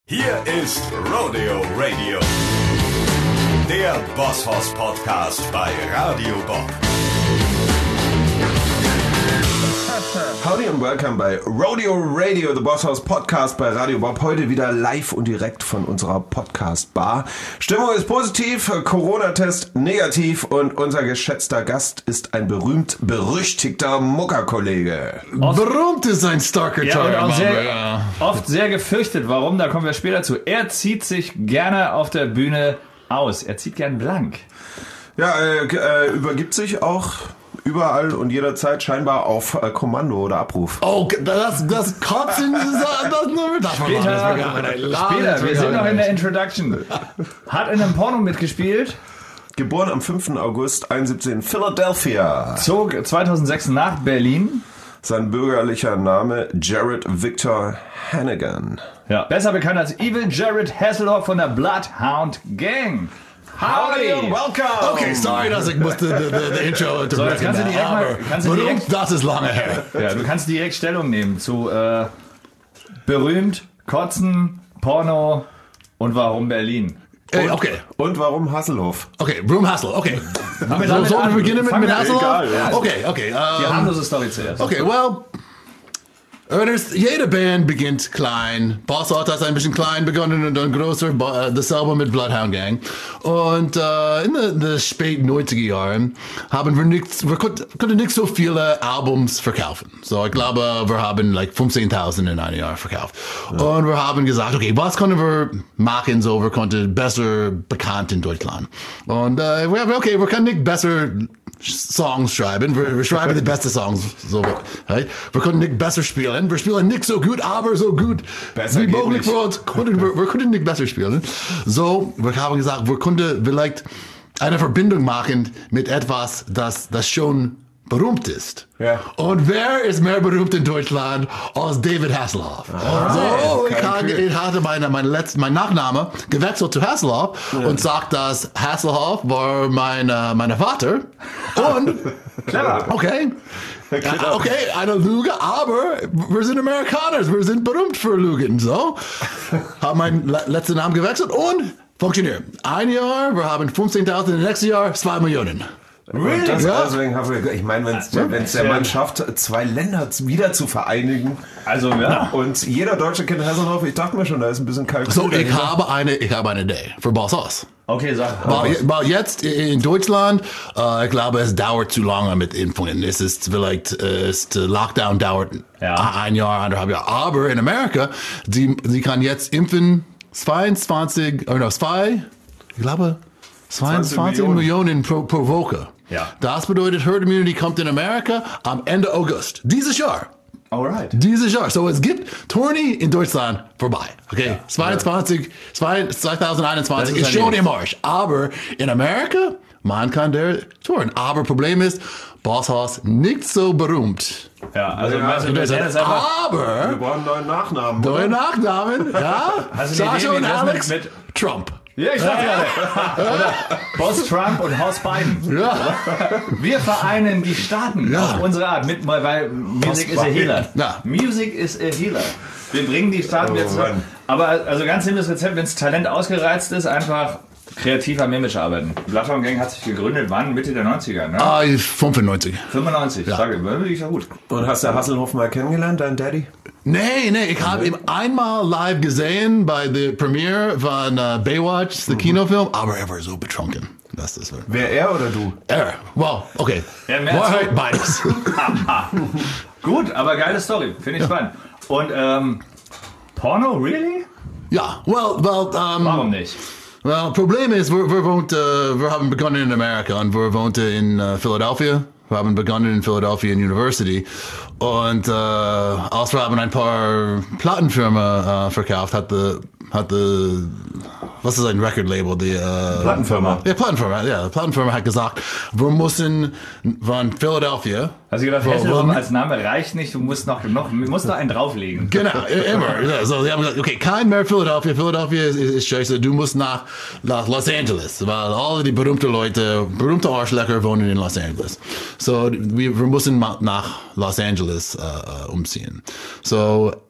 Hier ist Rodeo Radio, der Bosshaus Podcast bei Radio Bob. Howdy and welcome bei Rodeo Radio, the Bosshaus Podcast bei Radio Bob. Heute wieder live und direkt von unserer Podcast-Bar. Stimmung ist positiv, Corona-Test negativ und unser geschätzter Gast ist ein berühmt-berüchtigter Muckerkollege. Berühmt ist ein starker ja, und oft sehr gefürchtet. Warum? Da kommen wir später zu. Er zieht sich gerne auf der Bühne aus. Er zieht gern blank. Ja, übergibt sich auch überall und jederzeit scheinbar auf Kommando oder Abruf. Oh, das Kotzen, Später, wir sind noch in der Introduction. Hat in einem Porno mitgespielt. Geboren am 5. August 71 in Philadelphia. Zog 2006 nach Berlin. Sein bürgerlicher Name Jared Victor Hannigan. Ja. Besser bekannt als Evil Jared Hasselhoff von der Bloodhound Gang. Howdy and welcome! Okay, sorry, dass ich musste the Intro So, jetzt kannst du direkt, das ist lange her. Ja, du kannst direkt Stellung nehmen zu berühmt, Kotzen, Porno und warum Berlin. Okay. Und warum Hasselhoff? Okay, Broom Hassel, okay. Sollen wir beginnen mit Hasselhoff? Egal, ja. Okay. Die harmlose Story zuerst. Okay, well, Ernest, jede Band beginnt klein. Bosshaus hat ein bisschen klein begonnen und dann größer, dasselbe mit Bloodhound Gang. Und in den späten 90er Jahren wir konnten nicht so viele Albums verkaufen. So, ich glaube, wir haben like 15.000 in einem Jahr verkauft. Ja. Und wir haben gesagt, okay, was können wir machen, so wir konnten besser bekannt in Deutschland. Und wir können nicht besser Songs schreiben. Wir schreiben die besten Songs. So, right? Wir können nicht besser spielen. Wir spielen nicht so gut, aber so gut besser wie möglich für uns. Wir können nicht besser spielen. So, wir haben gesagt, wir könnten vielleicht eine Verbindung machen mit etwas, das schon berühmt ist. Ja. Und wer ist mehr berühmt in Deutschland als David Hasselhoff? So, ich hatte mein Nachname gewechselt zu Hasselhoff und sagt, dass Hasselhoff war mein Vater. Und Clever. Okay, eine Lüge, aber wir sind Amerikaner, wir sind berühmt für Lügen. So, habe meinen letzten Namen gewechselt und funktioniert. Ein Jahr, wir haben 15.000, nächstes Jahr 2 Millionen. Really? Das ja. Deswegen ich meine, wenn es der Mann schafft, 2 Länder wieder zu vereinigen, also ja. Und jeder Deutsche kennt Hasselhoff, ich dachte mir schon, da ist ein bisschen Kalkül. So, ich habe eine Idee für Bosshaus. Okay, sag. Weil jetzt in Deutschland, ich glaube, es dauert zu lange mit Impfungen. Es ist vielleicht, Lockdown dauert ein Jahr, 1,5 Jahre. Aber in Amerika, sie kann jetzt impfen 22 Millionen pro Woche. Ja. Das bedeutet, Herd Immunity kommt in Amerika am Ende August. Dieses Jahr. Alright. Dieses Jahr. So, es gibt Tournee in Deutschland vorbei. Okay. Ja. 2021 ist schon im Arsch. Aber in Amerika, man kann der touren. Aber Problem ist, Bosshaus nicht so berühmt. Ja, also wir brauchen neuen Nachnamen. Neue Nachnamen, ja. Sascha und Alex mit Trump. Ja, ich dachte gerade. Oder Boss Trump und Haus Biden. Ja. Wir vereinen die Staaten auf unsere Art, weil Music is a Healer. Ja. Music is a Healer. Wir bringen die Staaten jetzt zusammen. Aber also ganz simples Rezept, wenn das Talent ausgereizt ist, einfach kreativ am Image arbeiten. Die Bloodhound Gang hat sich gegründet, wann? Mitte der 90er, ne? 95. 95, sage ich ja gut. Und hast du Hasselhoff mal kennengelernt, dein Daddy? Nee, ich habe ihn einmal live gesehen bei der Premiere von Baywatch, der Kinofilm, aber er war so betrunken. Das ist Wer, er oder du? Er. Well, okay. Wahrheit, beides. Gut, aber geile Story, finde ich spannend. Und Porno, really? Ja, warum nicht? Well, Problem ist, wir haben begonnen in Amerika und wir wohnten in Philadelphia. Wir haben begonnen in Philadelphia University und als wir haben ein paar Plattenfirmen verkauft, hatte was ist ein Record-Label? Die Plattenfirma. Ja, Plattenfirma. Ja, die Plattenfirma hat gesagt, wir müssen von Philadelphia. Also gedacht, Hasselhoff als Name reicht nicht, du musst noch einen drauflegen. Genau, immer. Ja, so, sie haben gesagt, okay, kein mehr Philadelphia. Philadelphia ist scheiße. Du musst nach Los Angeles, weil alle die berühmte Arschlöcher wohnen in Los Angeles. So, wir müssen nach Los Angeles umziehen. So,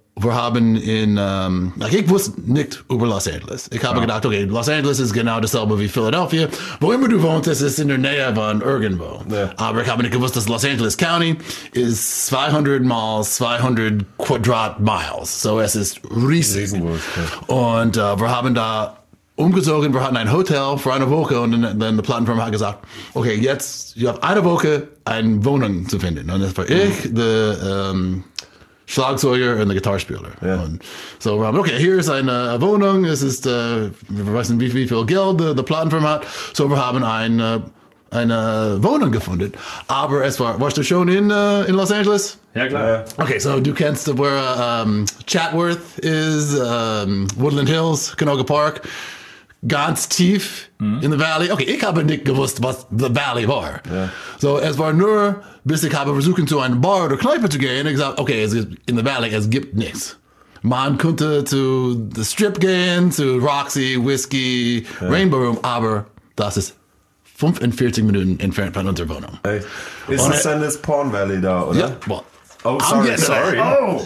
wir haben ich wusste nicht über Los Angeles. Ich habe gedacht, okay, Los Angeles ist genau dasselbe wie Philadelphia. Wo immer du wohnst, es ist in der Nähe von irgendwo. Ja. Aber ich habe nicht gewusst, dass Los Angeles County ist 200 mal 200 Quadratmiles. So es ist riesig. Riesengroß, ja. Und wir haben da umgezogen, wir hatten ein Hotel für eine Woche und dann die Plattenfirma hat gesagt, okay, jetzt, ihr habt eine Woche eine Wohnung zu finden. Und das war ich, der Schlagzeuger und der Gitarrespieler. Ja. Und so wir haben, okay, hier ist eine Wohnung, es ist, wir wissen nicht, wie viel Geld die Plattenfirma hat, so wir haben eine Wohnung gefunden. Aber warst du schon in Los Angeles? Ja, klar. Okay, so du kennst, wo Chatworth ist, Woodland Hills, Canoga Park, ganz tief in der Valley. Okay, ich habe nicht gewusst, was the Valley war. Ja. So, es war nur, bis ich habe versucht, zu einem Bar oder Kneipe zu gehen. Ich gesagt, okay, in der Valley, es gibt nichts. Man konnte zu The Strip gehen, zu Roxy, Whiskey, Rainbow Room, aber das ist 45 Minuten entfernt von unserer Wohnung. Echt? Ist das dann das Porn Valley da, oder? Ja, well, oh, sorry. Oh.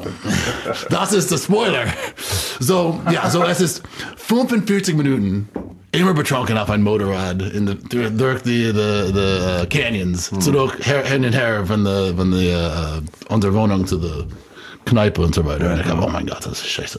Das ist der Spoiler. So, es ist 45 Minuten immer betrunken auf ein Motorrad durch die Canyons, zurück hin und her von unserer Wohnung zu der Kneipe und so weiter. Und ich habe, oh mein Gott, das ist scheiße.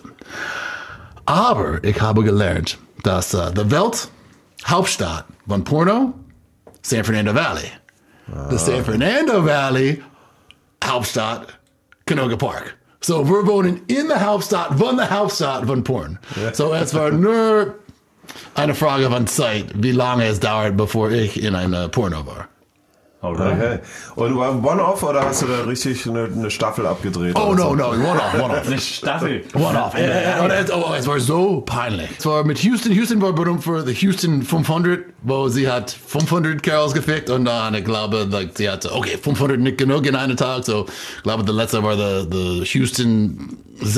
Aber ich habe gelernt, dass die Welthauptstadt von Porno, San Fernando Valley. The San Fernando Valley Hauptstadt, Canoga Park. So, wir wohnen in der Hauptstadt von Porn. Ja. So, es war nur eine Frage von Zeit, wie lange es dauert, bevor ich in einer Porno war. Okay. Und war One-Off oder hast du da richtig eine Staffel abgedreht? Oh, no, One-Off. Eine Staffel. One-Off. Es war so peinlich. Es war mit Houston. Houston war berühmt für die Houston 500, wo sie hat 500 Kerls gefickt und dann, ich glaube, sie hatte, 500 nicht genug in einem Tag, so, ich glaube, der letzte war der Houston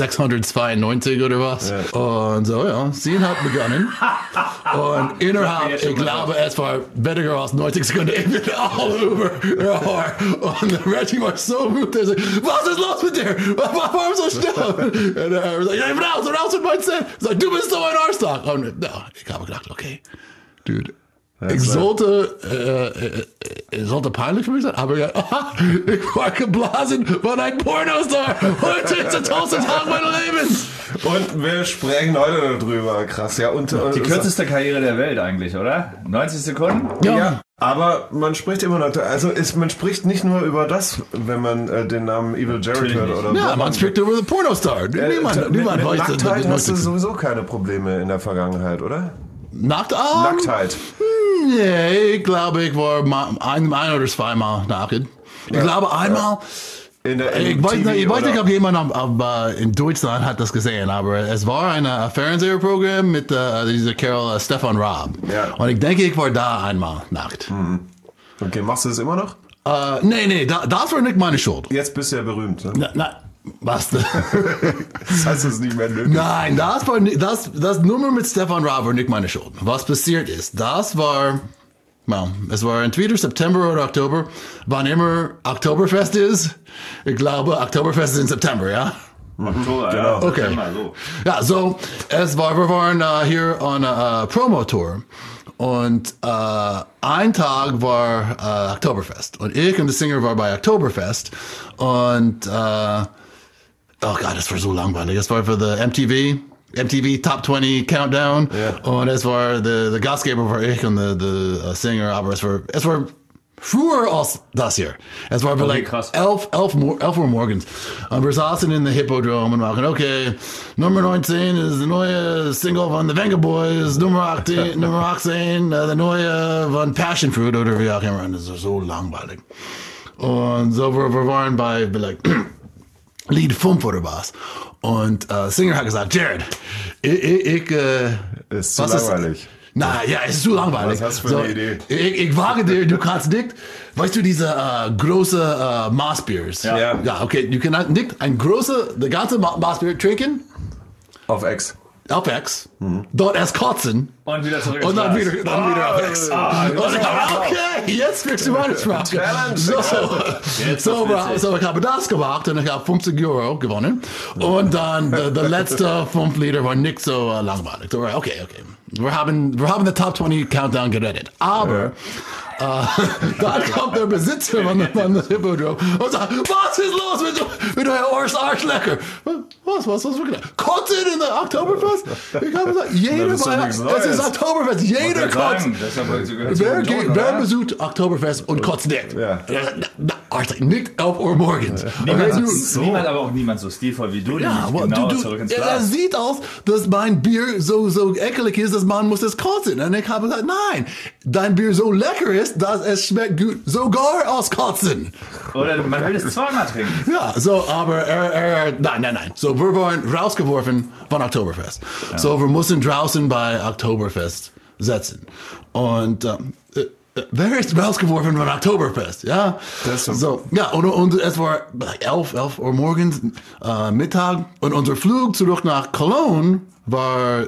692 oder was. Ja. Und so, sie hat begonnen. Und innerhalb, ich glaube, es war weniger als 90 Sekunden, ich bin all über ihr Haar. Und der Reggie war so gut, er sagt, was ist los mit dir? Warum so schnell? Und er sagt, ich bin raus mit meinem Set. Er sagt, du bist so ein Arschloch. Und ich habe gedacht, okay, dude. Ich sollte peinlich für mich sein, aber ich war geblasen von einem Pornostar. Heute ist der tollste Tag meines Lebens. Und wir sprechen heute darüber. Krass, ja. Und die kürzeste Karriere der Welt eigentlich, oder? 90 Sekunden? Ja. Aber man spricht immer noch, man spricht nicht nur über das, wenn man den Namen Evil Jared hört. Oder ja, man spricht über den Pornostar. Niemand weiß, Nacktheit hast du sowieso keine Probleme in der Vergangenheit, oder? Nacktheit? Nee, ich glaube, ich war ein oder zweimal nackt. Ich glaube einmal. Ich weiß nicht, ob jemand in Deutschland hat das gesehen, aber es war ein Fernsehprogramm mit dieser Kerl Stefan Raab. Ja. Und ich denke, ich war da einmal nackt. Mhm. Okay, machst du das immer noch? Nee, das war nicht meine Schuld. Jetzt bist du ja berühmt. Ne? Was? Das heißt, es ist nicht mehr nötig. Nein, das Nummer mit Stefan Raab war nicht meine Schuld. Was passiert ist, es war entweder September oder Oktober, wann immer Oktoberfest ist. Ich glaube, Oktoberfest ist in September, ja? Oktober, genau. Ja. Okay. Ja, so, wir waren hier on a Promo-Tour. Und ein Tag war Oktoberfest. Und ich und der Sänger waren bei Oktoberfest. Und oh Gott, das war so langweilig. Es war für die MTV Top 20 Countdown. Yeah. Und es war der Gastgeber war ich und der Sänger, aber es war früher als das hier. Es war vielleicht 11 Uhr morgens. Und wir saßen in der Hippodrome und machen, okay, Nummer 19 ist die neue Single von The Venga Boys, Nummer 18 der neue von Passion Fruit oder wie auch immer. Und das war so langweilig. Und so, wir waren bei Lied 5 oder was. Und Singer hat gesagt, Jared, ist zu langweilig. Es ist zu langweilig. Was hast du für eine Idee? Ich wage dir, du kannst nicht, weißt du, diese große Maßbiers? Ja, okay, du kannst nicht der ganze Maßbier trinken. Auf Ex. auf dort erst kotzen. Und wieder zurück. Und dann wieder auf X. Und ich dachte, okay, jetzt kriegst du meine Sprache. So, ich habe das gemacht und ich habe 50 Euro gewonnen. Und dann der letzte 5 Lieder war nicht so langweilig. So, okay. Wir haben den Top 20 Countdown gerettet. Aber dann kommt der Besitzer von der Hippodrom und sagt, was ist los mit eurem Arschlecker? Was Kotzen in der Oktoberfest? Ich habe gesagt, es ist Oktoberfest, jeder kotzt. Wer besucht Oktoberfest und kotzt nicht? Ja. Nicht auf Uhr morgens. Niemand so stilvoll wie du. Ja, zurück ins Glas. Es sieht aus, dass mein Bier so ekelig ist, dass man muss es kotzen. Und ich habe gesagt, nein, dein Bier so lecker ist, dass es schmeckt gut, sogar aus Kotzen. Oder man will es zweimal trinken. Ja, so, aber nein. So, wir waren rausgeworfen von Oktoberfest. Ja. So, wir mussten draußen bei Oktoberfest sitzen. Und wer ist rausgeworfen von Oktoberfest? Ja, so, ja, und es war 11 Uhr morgens, Mittag, und unser Flug zurück nach Cologne war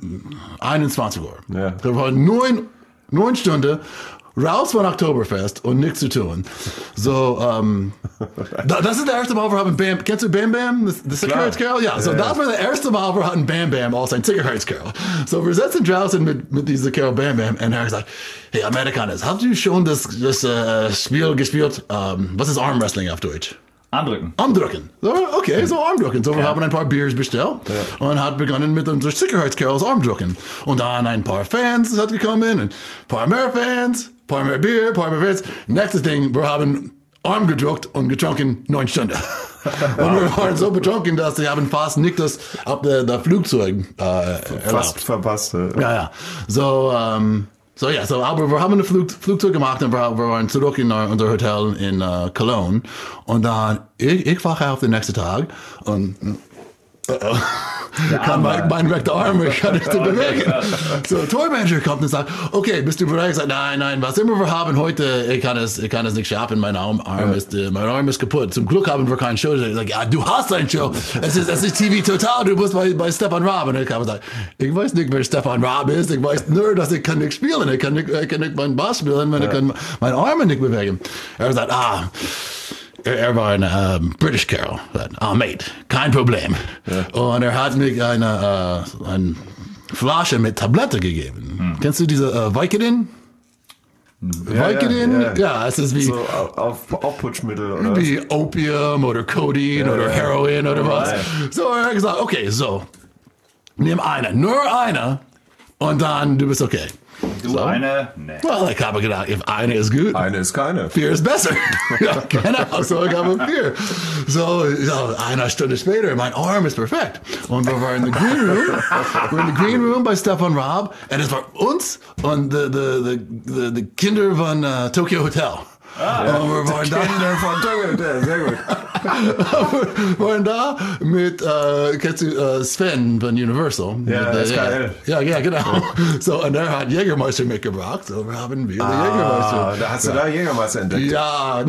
21 Uhr. Ja. Wir waren 9 Stunden raus von Oktoberfest und nichts zu tun. So, das ist das erste Mal, wir haben Bam. Kennst du Bam Bam? Das Sicherheitskerl? Ja, so das war das erste Mal, wir hatten Bam Bam als ein Sicherheitskerl. So, wir sitzen draußen mit dieser Kerl Bam Bam und er hat gesagt, hey, Amerikaners, habt ihr schon das Spiel gespielt? Was ist Armwrestling auf Deutsch? Armdrücken. So, okay, so Armdrücken. So, wir haben ein paar Biers bestellt und hat begonnen mit unseren Sicherheitskerls Armdrücken. Und dann ein paar Fans hat gekommen, ein paar mehr Fans, ein paar mehr Bier, ein paar mehr Fans. Nächstes Ding, wir haben Arm gedruckt und getrunken 9 Stunden. Und wir waren so betrunken, dass sie haben fast nicht das auf der Flugzeug fast verpasst. Ja. So, aber wir haben ein Flugzeug gemacht und wir waren zurück in unser Hotel in Cologne. Und dann, ich wache auf den nächsten Tag und kann mein rechter Arm, ich kann nicht so bewegen. So, der Tourmanager kommt und sagt, okay, bist du bereit? Ich sage, nein, was immer wir haben heute, ich kann es nicht schaffen, mein Arm ist kaputt. Zum Glück haben wir keine Show. Ich sage, ja, du hast eine Show. Es ist TV Total, du musst bei Stefan Raab. Und ich habe gesagt, ich weiß nicht, wer Stefan Raab ist, ich weiß nur, dass ich kann nicht spielen, ich kann nicht meinen Bass spielen, ich kann meine Arme nicht bewegen. Er sagt, er war ein British Carol. Mate, kein Problem. Ja. Und er hat mich eine Flasche mit Tablette gegeben. Kennst du diese Vicodin? Vicodin? Ja, es ist wie so Aufputschmittel oder wie Opium oder Codein oder Heroin oder was. So, er hat gesagt, okay, so, nimm nur eine und dann du bist okay. Du eine? Nee. Well, ich habe gedacht, eine ist gut. Eine ist keine. 4 ist besser. Ja, genau. So, ich habe 4. So, eine Stunde später, mein Arm ist perfekt. Und wir waren in der Green Room bei Stefan Raab. Und es war uns und die Kinder von Tokyo Hotel. Und wir waren Kinder von Tokyo Hotel, sehr gut. Wir waren da mit, kennst du Sven von Universal? Ja, SKL. Ja, genau. So, und er hat Jägermeister mitgebracht. So, wir haben wieder Jägermeister. Da hast du da Jägermeister entdeckt? Ja,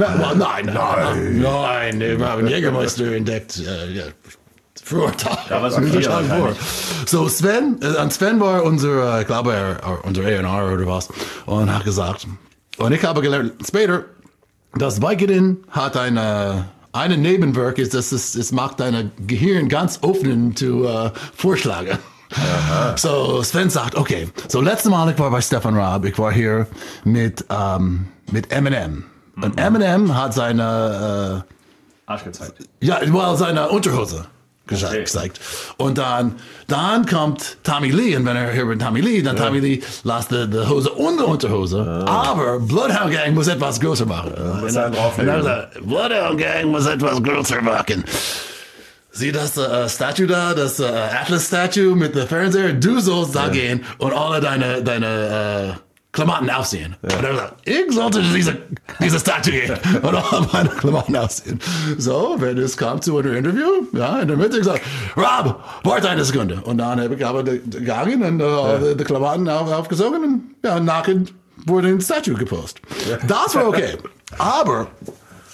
nein, wir haben Jägermeister entdeckt. Früher Tag. Da war es So, Sven war unser, ich glaube, unser A&R oder was. Und hat gesagt, und ich habe gelernt später, dass Vicodin hat eine Nebenwirkung, ist, dass es macht dein Gehirn ganz offen zu Vorschläge. So, Sven sagt, okay, so letztes Mal ich war bei Stefan Raab, ich war hier mit Eminem. Und Eminem hat seine Arsch gezeigt. Ja, seine Unterhose gezeigt. Und dann kommt Tommy Lee, und wenn er hier mit Tommy Lee, dann Tommy Lee lässt die Hose und die Unterhose, aber Bloodhound Gang muss etwas größer machen. Und dann sagt, Bloodhound Gang muss etwas größer machen. Sieh das Statue da, das Atlas-Statue mit dem Fernseher, du sollst da gehen und alle deine Klamotten aussehen. Ja. Und er sagt, ich sollte diese Statue gehen und alle meine Klamotten aussehen. So, wenn es kam zu einem Interview, in der Mitte gesagt, Rob, warte eine Sekunde. Und dann habe ich gegangen und die Klamotten aufgesogen und nachher wurde ein Statue gepostet. Ja. Das war okay. Aber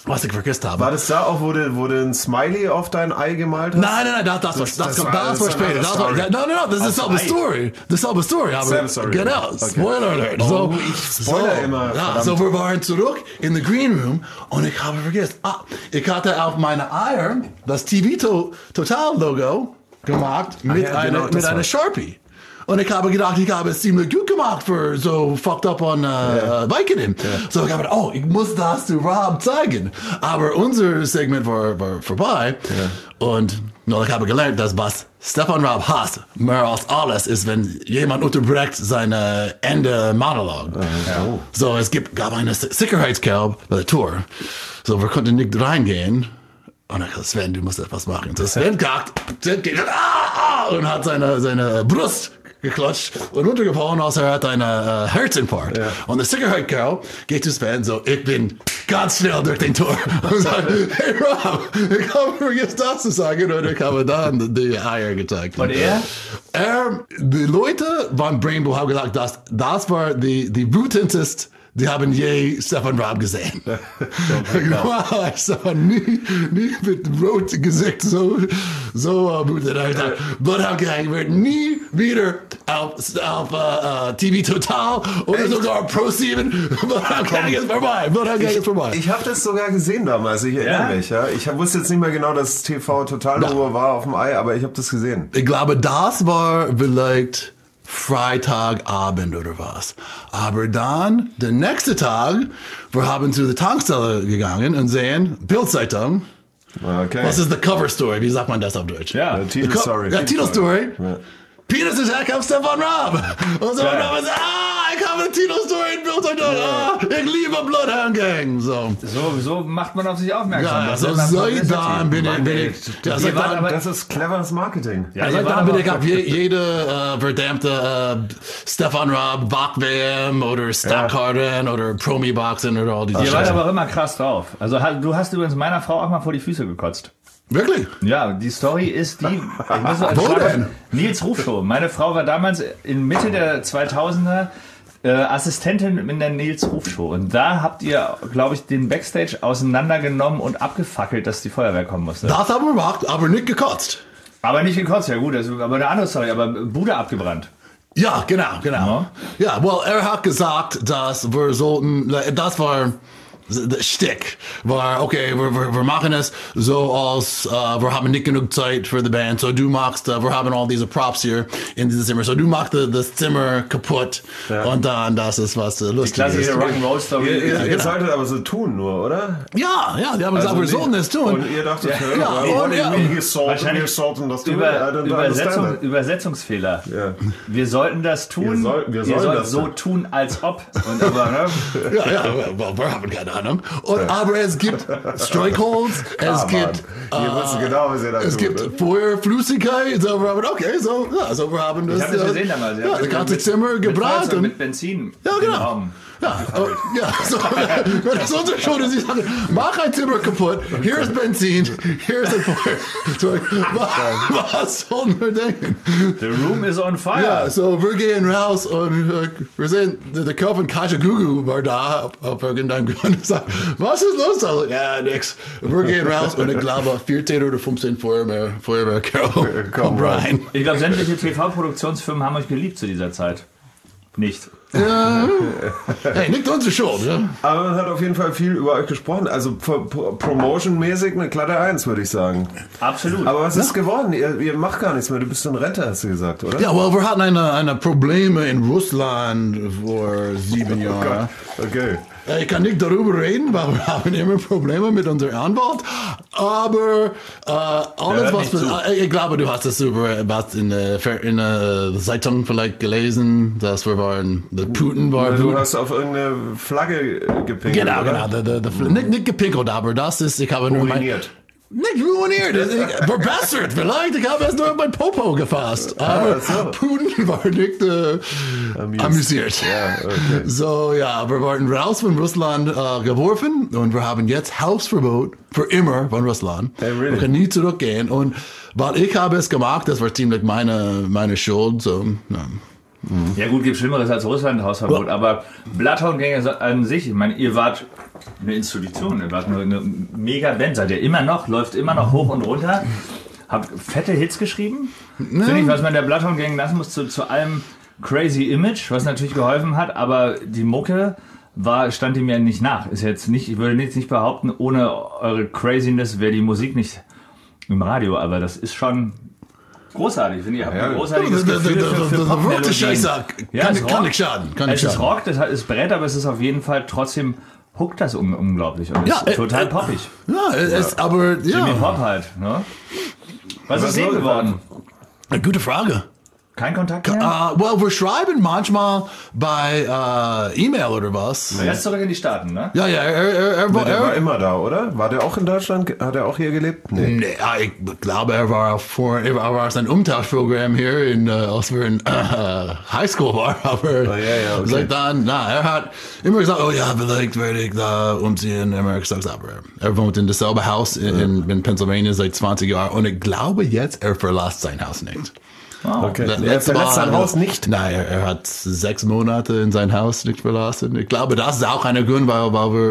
was ich vergessen habe. War das da auch, wo du ein Smiley auf dein Ei gemalt hast? Nein, das war später. Das ist dieselbe Story. Dieselbe Story. Aber Story. Genau, Okay. Spoiler Alert. Oh, ich spoiler immer. Ja, so wir waren zurück in the Green Room und ich habe vergessen, ich hatte auf meine Eier das TV Total Logo gemacht mit einer Sharpie. Und ich habe gedacht, ich habe es ziemlich gut gemacht für so fucked up on Vicodin. So ich habe ich muss das zu Rob zeigen. Aber unser Segment war vorbei. Und ich habe gelernt, dass was Stefan Raab hasst, mehr als alles, ist, wenn jemand unterbricht seine Ende Monolog. So es gab eine Sicherheitskerb bei der Tour. So wir konnten nicht reingehen. Und ich dachte, Sven, du musst etwas machen. So Sven geht und hat seine Brust geklatscht und runtergefallen, als er hat einen Herzinfarkt. Und der Sicherheitskerl geht zu Sven, so, ich bin ganz schnell durch den Tor und sagt, hey Rob, ich habe vergessen das zu sagen, und ich habe dann die Eier gezeigt. Und er? Die Leute von Brainbow haben gesagt, das war die brutanteste. Die haben je Stefan Raab gesehen. Wow, ich sah nie mit rotem Gesicht so mutig. Bloodhound Gang wird nie wieder auf TV Total oder sogar Pro7. Bloodhound Gang ist vorbei. Ich habe das sogar gesehen damals, ich erinnere mich. Ja? Ich wusste jetzt nicht mehr genau, dass TV Total Logo war auf dem Ei, aber ich habe das gesehen. Ich glaube, das war vielleicht Freitagabend oder was. Aber dann, der nächste Tag, wir haben zu der Tankstelle gegangen und sehen, Bildzeitung. Okay. Was ist the cover story? Wie sagt man das auf Deutsch? Ja, Titelstory. Titelstory. Ja. Penis Attack auf Stefan Raab. Und Stefan Raab sagt, ich habe eine Titelstory in Bildzeitung. Ich liebe Bloodhound Gang. So macht man auf sich aufmerksam. Ja, so seitdem bin ich. Das ist cleveres Marketing. Ja, seitdem bin ich auf jede verdammte Stefan Raab Bach-WM oder Stackharden oder Promi-Boxen oder all diese Ihr wart Sachen. aber immer krass drauf. Also du hast übrigens meiner Frau auch mal vor die Füße gekotzt. Wirklich? Ja, die Story ist die... Wo denn? Nils Rufshow. Meine Frau war damals in Mitte der 2000er Assistentin in der Nils Rufshow. Und da habt ihr, glaube ich, den Backstage auseinandergenommen und abgefackelt, dass die Feuerwehr kommen musste. Das haben wir gemacht, aber nicht gekotzt. Aber nicht gekotzt, ja gut, das ist aber eine andere Story. Aber Bude abgebrannt. Ja, genau. Ja, er hat gesagt, dass wir sollten, das war... Der Stick war, okay, wir machen es so, als wir haben nicht genug Zeit für die Band, so du machst, wir haben all diese Props hier in dieses Zimmer, so du machst das Zimmer kaputt und dann, das ist was lustig ist. Klassische Rock'n'Roll-Story. Ihr solltet aber so tun nur, oder? Ja, die haben gesagt, wir sollten es tun. Und ihr dachtet, Wahrscheinlich wir sollten das tun. Übersetzungsfehler. Ja. Wir sollten das tun, wir sollen das so tun, als ob. Und aber, ne? Wir haben keine Ahnung. Aber es gibt Strikeholds, es gibt genau, was ihr da es tut, gibt Feuerflüssigkeit, so wir haben, wir haben das. Ich habe das gesehen damals. Das ganze Zimmer gebrannt. Und mit Benzin. Ja, genau. So, wenn das unsere Schuld ist, ich sage, mach ein Zimmer kaputt, hier ist Benzin, hier ist ein Feuer. Was sollen wir denken? The room is on fire. Ja, so wir gehen raus und wir sehen, der Kopf von Kajagugu war da auf irgendeinem Grund und sagt, was ist los? Also, ja, nix. Wir gehen raus und ich glaube, 14 oder 15 Feuerwehrkerl kommen rein. Ich glaube, sämtliche TV-Produktionsfirmen haben euch geliebt zu dieser Zeit. Nicht. Hey, nicht unsere Schuld, ja? Aber man hat auf jeden Fall viel über euch gesprochen. Also Promotion-mäßig eine glatte 1, würde ich sagen. Absolut. Aber was ist geworden? Ihr macht gar nichts mehr. Du bist ein Rente, hast du gesagt, oder? Ja, wir hatten eine Probleme in Russland vor 7 Jahren. Okay. Ich kann nicht darüber reden, weil wir haben immer Probleme mit unserem Anwalt. Aber alles, ich glaube, du hast es in der Zeitung vielleicht gelesen, dass wir waren, der Putin war. Du hast auf irgendeine Flagge gepinkelt. Genau, oder? nicht gepinkelt, aber das ist, ich habe nur Uriniert. Nicht ruiniert, verbessert vielleicht. Ich habe es nur mein Popo gefasst. Aber Putin war nicht amüsiert. Ja, okay. So, ja, wir waren raus von Russland geworfen und wir haben jetzt Hausverbot für immer von Russland. Hey, really? Wir können nie zurückgehen. Und weil ich habe es gemacht, das war ziemlich meine Schuld. So, Ja gut, gibt Schlimmeres als Russland, Hausverbot, aber Bloodhound Gang an sich, ich meine, ihr wart eine Institution, ihr wart eine mega Band, seid ihr immer noch, läuft immer noch hoch und runter, habt fette Hits geschrieben, finde ich, was man der Bloodhound Gang lassen muss, zu allem crazy Image, was natürlich geholfen hat, aber die Mucke stand ihm ja nicht nach. Ist jetzt nicht, ich würde jetzt nicht behaupten, ohne eure Craziness wäre die Musik nicht im Radio, aber das ist schon großartig, finde ich. Ihr habt ein großartiges Gefühl für Popmelodien. Kann nicht schaden. Es ist Rock, das ist Brett, aber es ist auf jeden Fall trotzdem, huckt das unglaublich und ist total poppig. Aber Jimmy Pop halt. Ne? Was ist denn geworden? Eine gute Frage. Kein Kontakt mehr? Well, wir schreiben manchmal bei E-Mail oder was. Er ist zurück in die Staaten, ne? Ja, Er war immer da, oder? War der auch in Deutschland? Hat er auch hier gelebt? Nee, ich glaube, er war auf sein Umtauschprogramm hier, als wir in Highschool waren. Aber seit dann, er hat immer gesagt, vielleicht werde ich da umziehen. Er hat gesagt, aber er wohnt in dasselbe Haus in Pennsylvania seit 20 Jahren und ich glaube jetzt, er verlässt sein Haus nicht. Okay. Er verlässt sein Haus nicht? Nein, er hat 6 Monate in sein Haus nicht verlassen. Ich glaube, das ist auch ein Grund, weil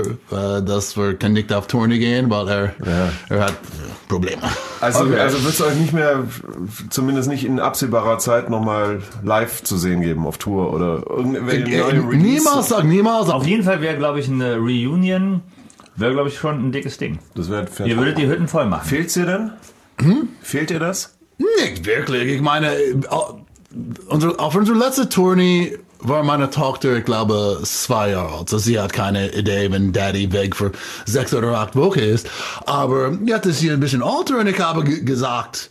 wir nicht auf Tournee gehen, weil er hat Probleme. Also wird es euch nicht mehr, zumindest nicht in absehbarer Zeit, nochmal live zu sehen geben auf Tour oder irgendwelche neuen Release? Niemals. Auf jeden Fall wäre, glaube ich, eine Reunion, glaube ich, schon ein dickes Ding. Das wäre Ihr würdet die Hütten voll machen. Fehlt's dir denn? Fehlt dir das? Nicht wirklich. Ich meine, auf unserer letzten Tournee war meine Tochter, ich glaube, 2 Jahre alt. Also sie hat keine Idee, wenn Daddy weg für 6 oder 8 Wochen ist. Aber jetzt ist sie ein bisschen älter und ich habe gesagt,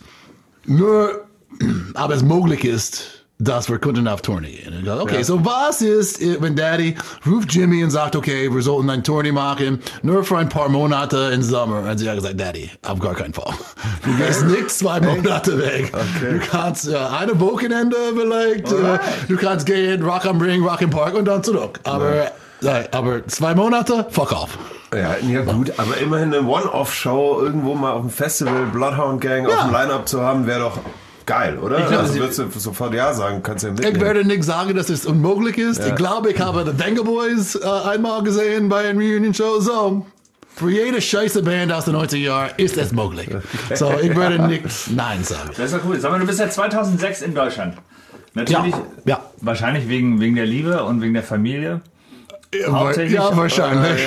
aber es möglich ist, dass wir könnten auf Tournee gehen. Okay, so was ist, wenn Daddy ruft Jimmy und sagt, okay, wir sollten ein Tournee machen, nur für ein paar Monate im Sommer. Und sie hat gesagt, Daddy, auf gar keinen Fall. Du gehst nicht 2 Monate weg. Okay. Du kannst eine Wochenende vielleicht, du kannst gehen, Rock am Ring, Rock im Park und dann zurück. Aber 2 Monate, fuck off. Ja, gut, aber immerhin eine One-Off-Show irgendwo mal auf dem Festival, Bloodhound Gang auf dem Line-Up zu haben, wäre doch geil, oder? Ich glaub, also würdest du sofort ja sagen, kannst ja mitnehmen. Ich werde nicht sagen, dass es unmöglich ist. Ich glaube, ich habe The Venga Boys einmal gesehen bei einer Reunion-Show. So, für jede scheiße Band aus den 90er Jahren ist es möglich. So, ich würde nicht Nein sagen. Das ist doch cool. Sag mal, du bist ja 2006 in Deutschland. Natürlich, wahrscheinlich wegen der Liebe und wegen der Familie. Hauptsächlich. Ja, wahrscheinlich.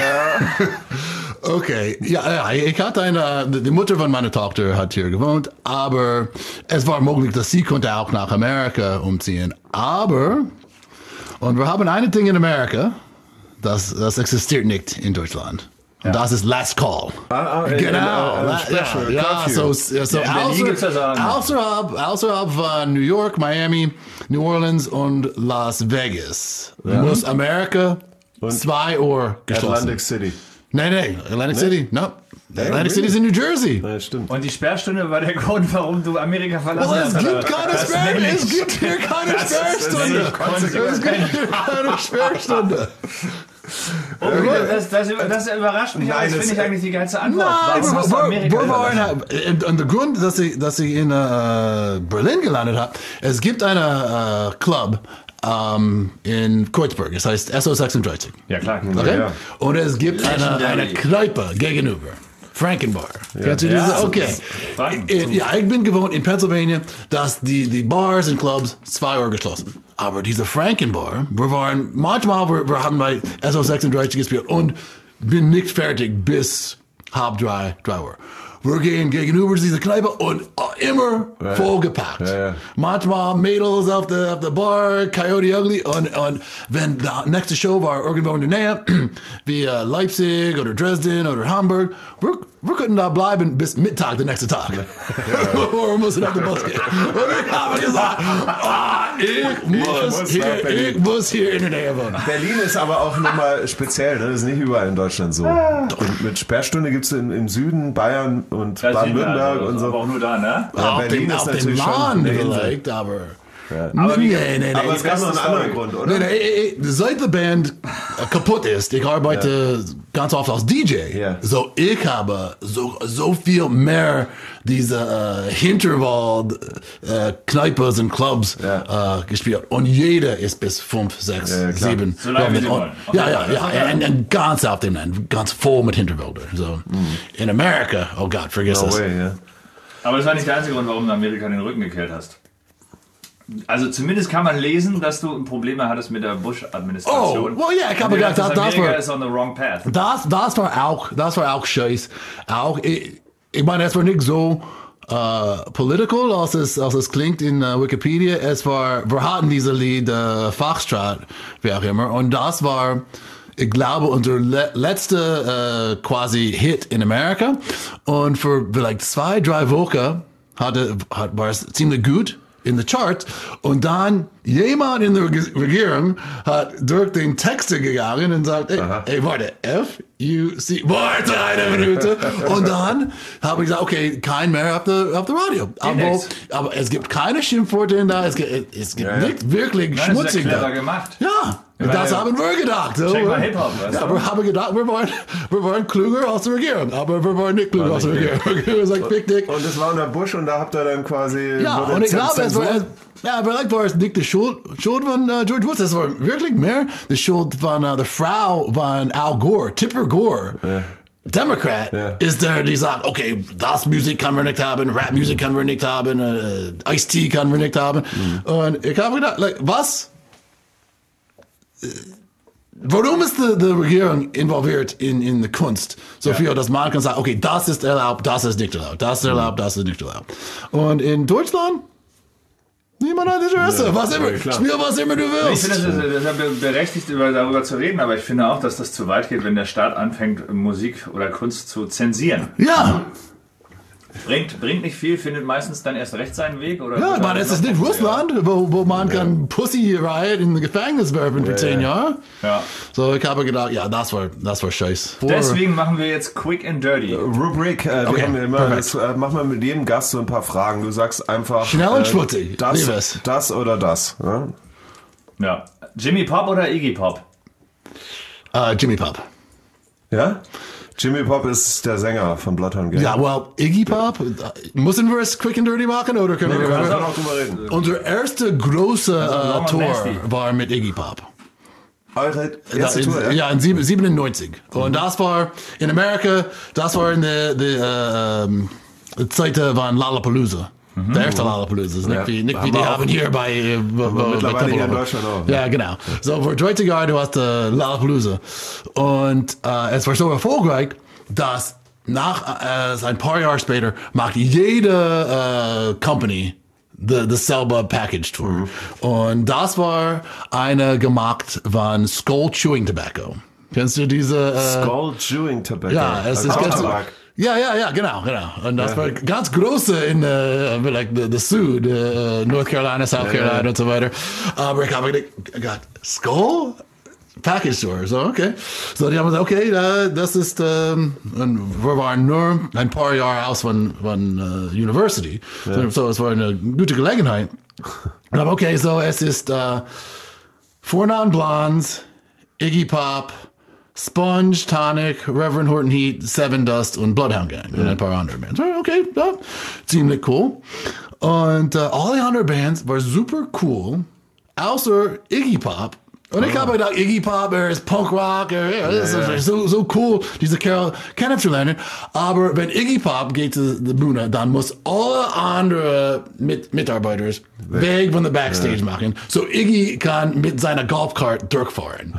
Okay, ich hatte die Mutter von meiner Tochter hat hier gewohnt, aber es war möglich, dass sie konnte auch nach Amerika umziehen. Und wir haben ein Ding in Amerika, das existiert nicht in Deutschland. Und das ist Last Call. Genau. Außerhalb von New York, Miami, New Orleans und Las Vegas muss Amerika 2 Uhr geschlossen. Atlantic City. Nein, Atlantic City, no. Atlantic City ist in New Jersey. Ja, stimmt. Und die Sperrstunde war der Grund, warum du Amerika verlassen hast. Es gibt hier keine Sperrstunde. Das überrascht mich, aber das finde ich eigentlich die geilste Antwort. Warum hast du Amerika verlassen? Und der Grund, dass ich in Berlin gelandet habe, es gibt einen Club in Kreuzberg, es heißt SO36. Ja, klar. Okay? Ja. Und es gibt eine Kneipe gegenüber. Frankenbar. Kennst du diese? Okay. Ich bin gewohnt in Pennsylvania, dass die Bars und Clubs 2 Uhr geschlossen. Aber diese Frankenbar, wir haben bei SO36 gespielt und bin nicht fertig bis 2:30, 3 Uhr. Wir gehen gegenüber dieser Kneipe und immer vollgepackt. Ja. Manchmal Mädels auf der Bar, Coyote Ugly und wenn die nächste Show war irgendwo in der Nähe, wie Leipzig oder Dresden oder Hamburg, wir könnten da bleiben bis Mittag den nächsten Tag. Wir mussten auf den Bus gehen. Und ich habe gesagt, ich muss hier in der Nähe wohnen. Berlin ist aber auch nochmal speziell, ne? Das ist nicht überall in Deutschland so. Und mit Sperrstunde gibt es im Süden, Bayern und Baden-Württemberg und so. Aber auch nur da, ne? Ja, Berlin ist natürlich schon eine Insel. Aber Aber wie, Aber es gab noch einen anderen Grund, oder? Nee, seit die Band kaputt ist, ich arbeite ganz oft als DJ, so ich habe so viel mehr diese Hinterwald-Kneipes und Clubs gespielt und jeder ist bis 5, 6, 7. So lange wie sie wollen. Und ganz auf dem Land, ganz voll mit Hinterwälder. So. In Amerika, oh Gott, vergiss das. Aber das war nicht der einzige Grund, warum du Amerika den Rücken gekehrt hast. Also zumindest kann man lesen, dass du Probleme hattest mit der Bush-Administration. Oh, well, yeah, ich habe gedacht, das Amerika ist on the wrong path. Das war auch scheiß. Auch, ich meine, es war nicht so political, als es klingt in Wikipedia. Wir hatten diese Lied Foxtrot, wie auch immer, und das war, ich glaube, unser letzter quasi Hit in Amerika. Und für vielleicht 2, 3 Wochen war es ziemlich gut in the Charts. Und dann jemand in der Regierung hat durch den Texte gegangen und sagt, ey, warte, F-U-C, warte eine Minute. Und dann habe ich gesagt, okay, kein mehr auf der Radio. Aber es gibt keine Schimpfworte in da, es gibt nicht wirklich schmutzig. Das ist clever gemacht. Ja. Das haben wir gedacht. So. Check mal Hip-Hop. Ja, wir haben gedacht, wir waren klüger als die Regierung, aber wir waren nicht klüger als die Regierung. Und das war unter Bush und da habt ihr dann quasi... Ja, und ich glaube, vielleicht war es nicht die Schuld von George Bush, es war wirklich mehr die Schuld von der Frau von Al Gore, Tipper Gore. Democrat ist der, die sagt, okay, das Musik können wir nicht haben, Rap-Musik können wir nicht haben, Ice-T können wir nicht haben. Und ich habe gedacht, was... Warum ist die Regierung involviert in der Kunst? So viel, dass man kann sagen, okay, das ist erlaubt, das ist nicht erlaubt, das ist erlaubt, das ist nicht erlaubt. Und in Deutschland, niemand hat Interesse. Spiel was immer du willst. Ich finde, das ist berechtigt, darüber zu reden, aber ich finde auch, dass das zu weit geht, wenn der Staat anfängt, Musik oder Kunst zu zensieren. Ja. Bringt nicht viel, findet meistens dann erst recht seinen Weg. Oder ja, man, es ist nicht Russland, wo man kann Pussy Riot in Gefängnis werfen für 10 Jahre. Ja. So, ich habe gedacht, ja, das war scheiß. Deswegen machen wir jetzt Quick and Dirty. Rubrik, wir haben immer, machen wir mit jedem Gast so ein paar Fragen. Du sagst einfach... Schnell und schmutzig. Das oder das. Ja. Jimmy Pop oder Iggy Pop? Jimmy Pop. Ja? Jimmy Pop ist der Sänger von Bloodhound Gang. Ja, well, Iggy Pop, müssen wir es quick and dirty machen oder können wir auch drüber reden? Unser erster großer Tour war mit Iggy Pop. Eure erste Tour, ja, in 97. Und das war in Amerika, das war in der Zeit von Lollapalooza. Der erste Lollapalooza. Nicht wie die haben hier bei... mittlerweile hier in Deutschland auch. Ja, genau. So, vor 30 Jahren, du hast Lollapalooza. Und es war so erfolgreich, dass ein paar Jahre später macht jede Company dasselbe Package Tour. Und das war eine gemacht von Skull Chewing Tobacco. Kennst du diese... Skull Chewing Tobacco? Ja, es ist ganz... Ja, genau. Und das war ganz große in the Süd, North Carolina, South Carolina und so weiter. Aber ich habe gedacht, Skull? Package Store, so, okay. So, die haben gesagt, okay, das ist, und wir waren nur ein paar Jahre aus von University. So, es war eine gute Gelegenheit. Aber okay, so, es ist, Four Non Blondes, Iggy Pop, Sponge, Tonic, Reverend Horton Heat, Seven Dust und Bloodhound Gang und ein paar andere Bands. Okay, ja, ziemlich cool. Und alle anderen Bands waren super cool, außer Iggy Pop. Und ich habe gedacht, Iggy Pop, ist Punkrock, ist so cool, diese Kerl kennenzulernen. Aber wenn Iggy Pop geht zu der Bühne, dann muss alle anderen Mitarbeiter weg von der Backstage machen, so Iggy kann mit seiner Golfcart durchfahren.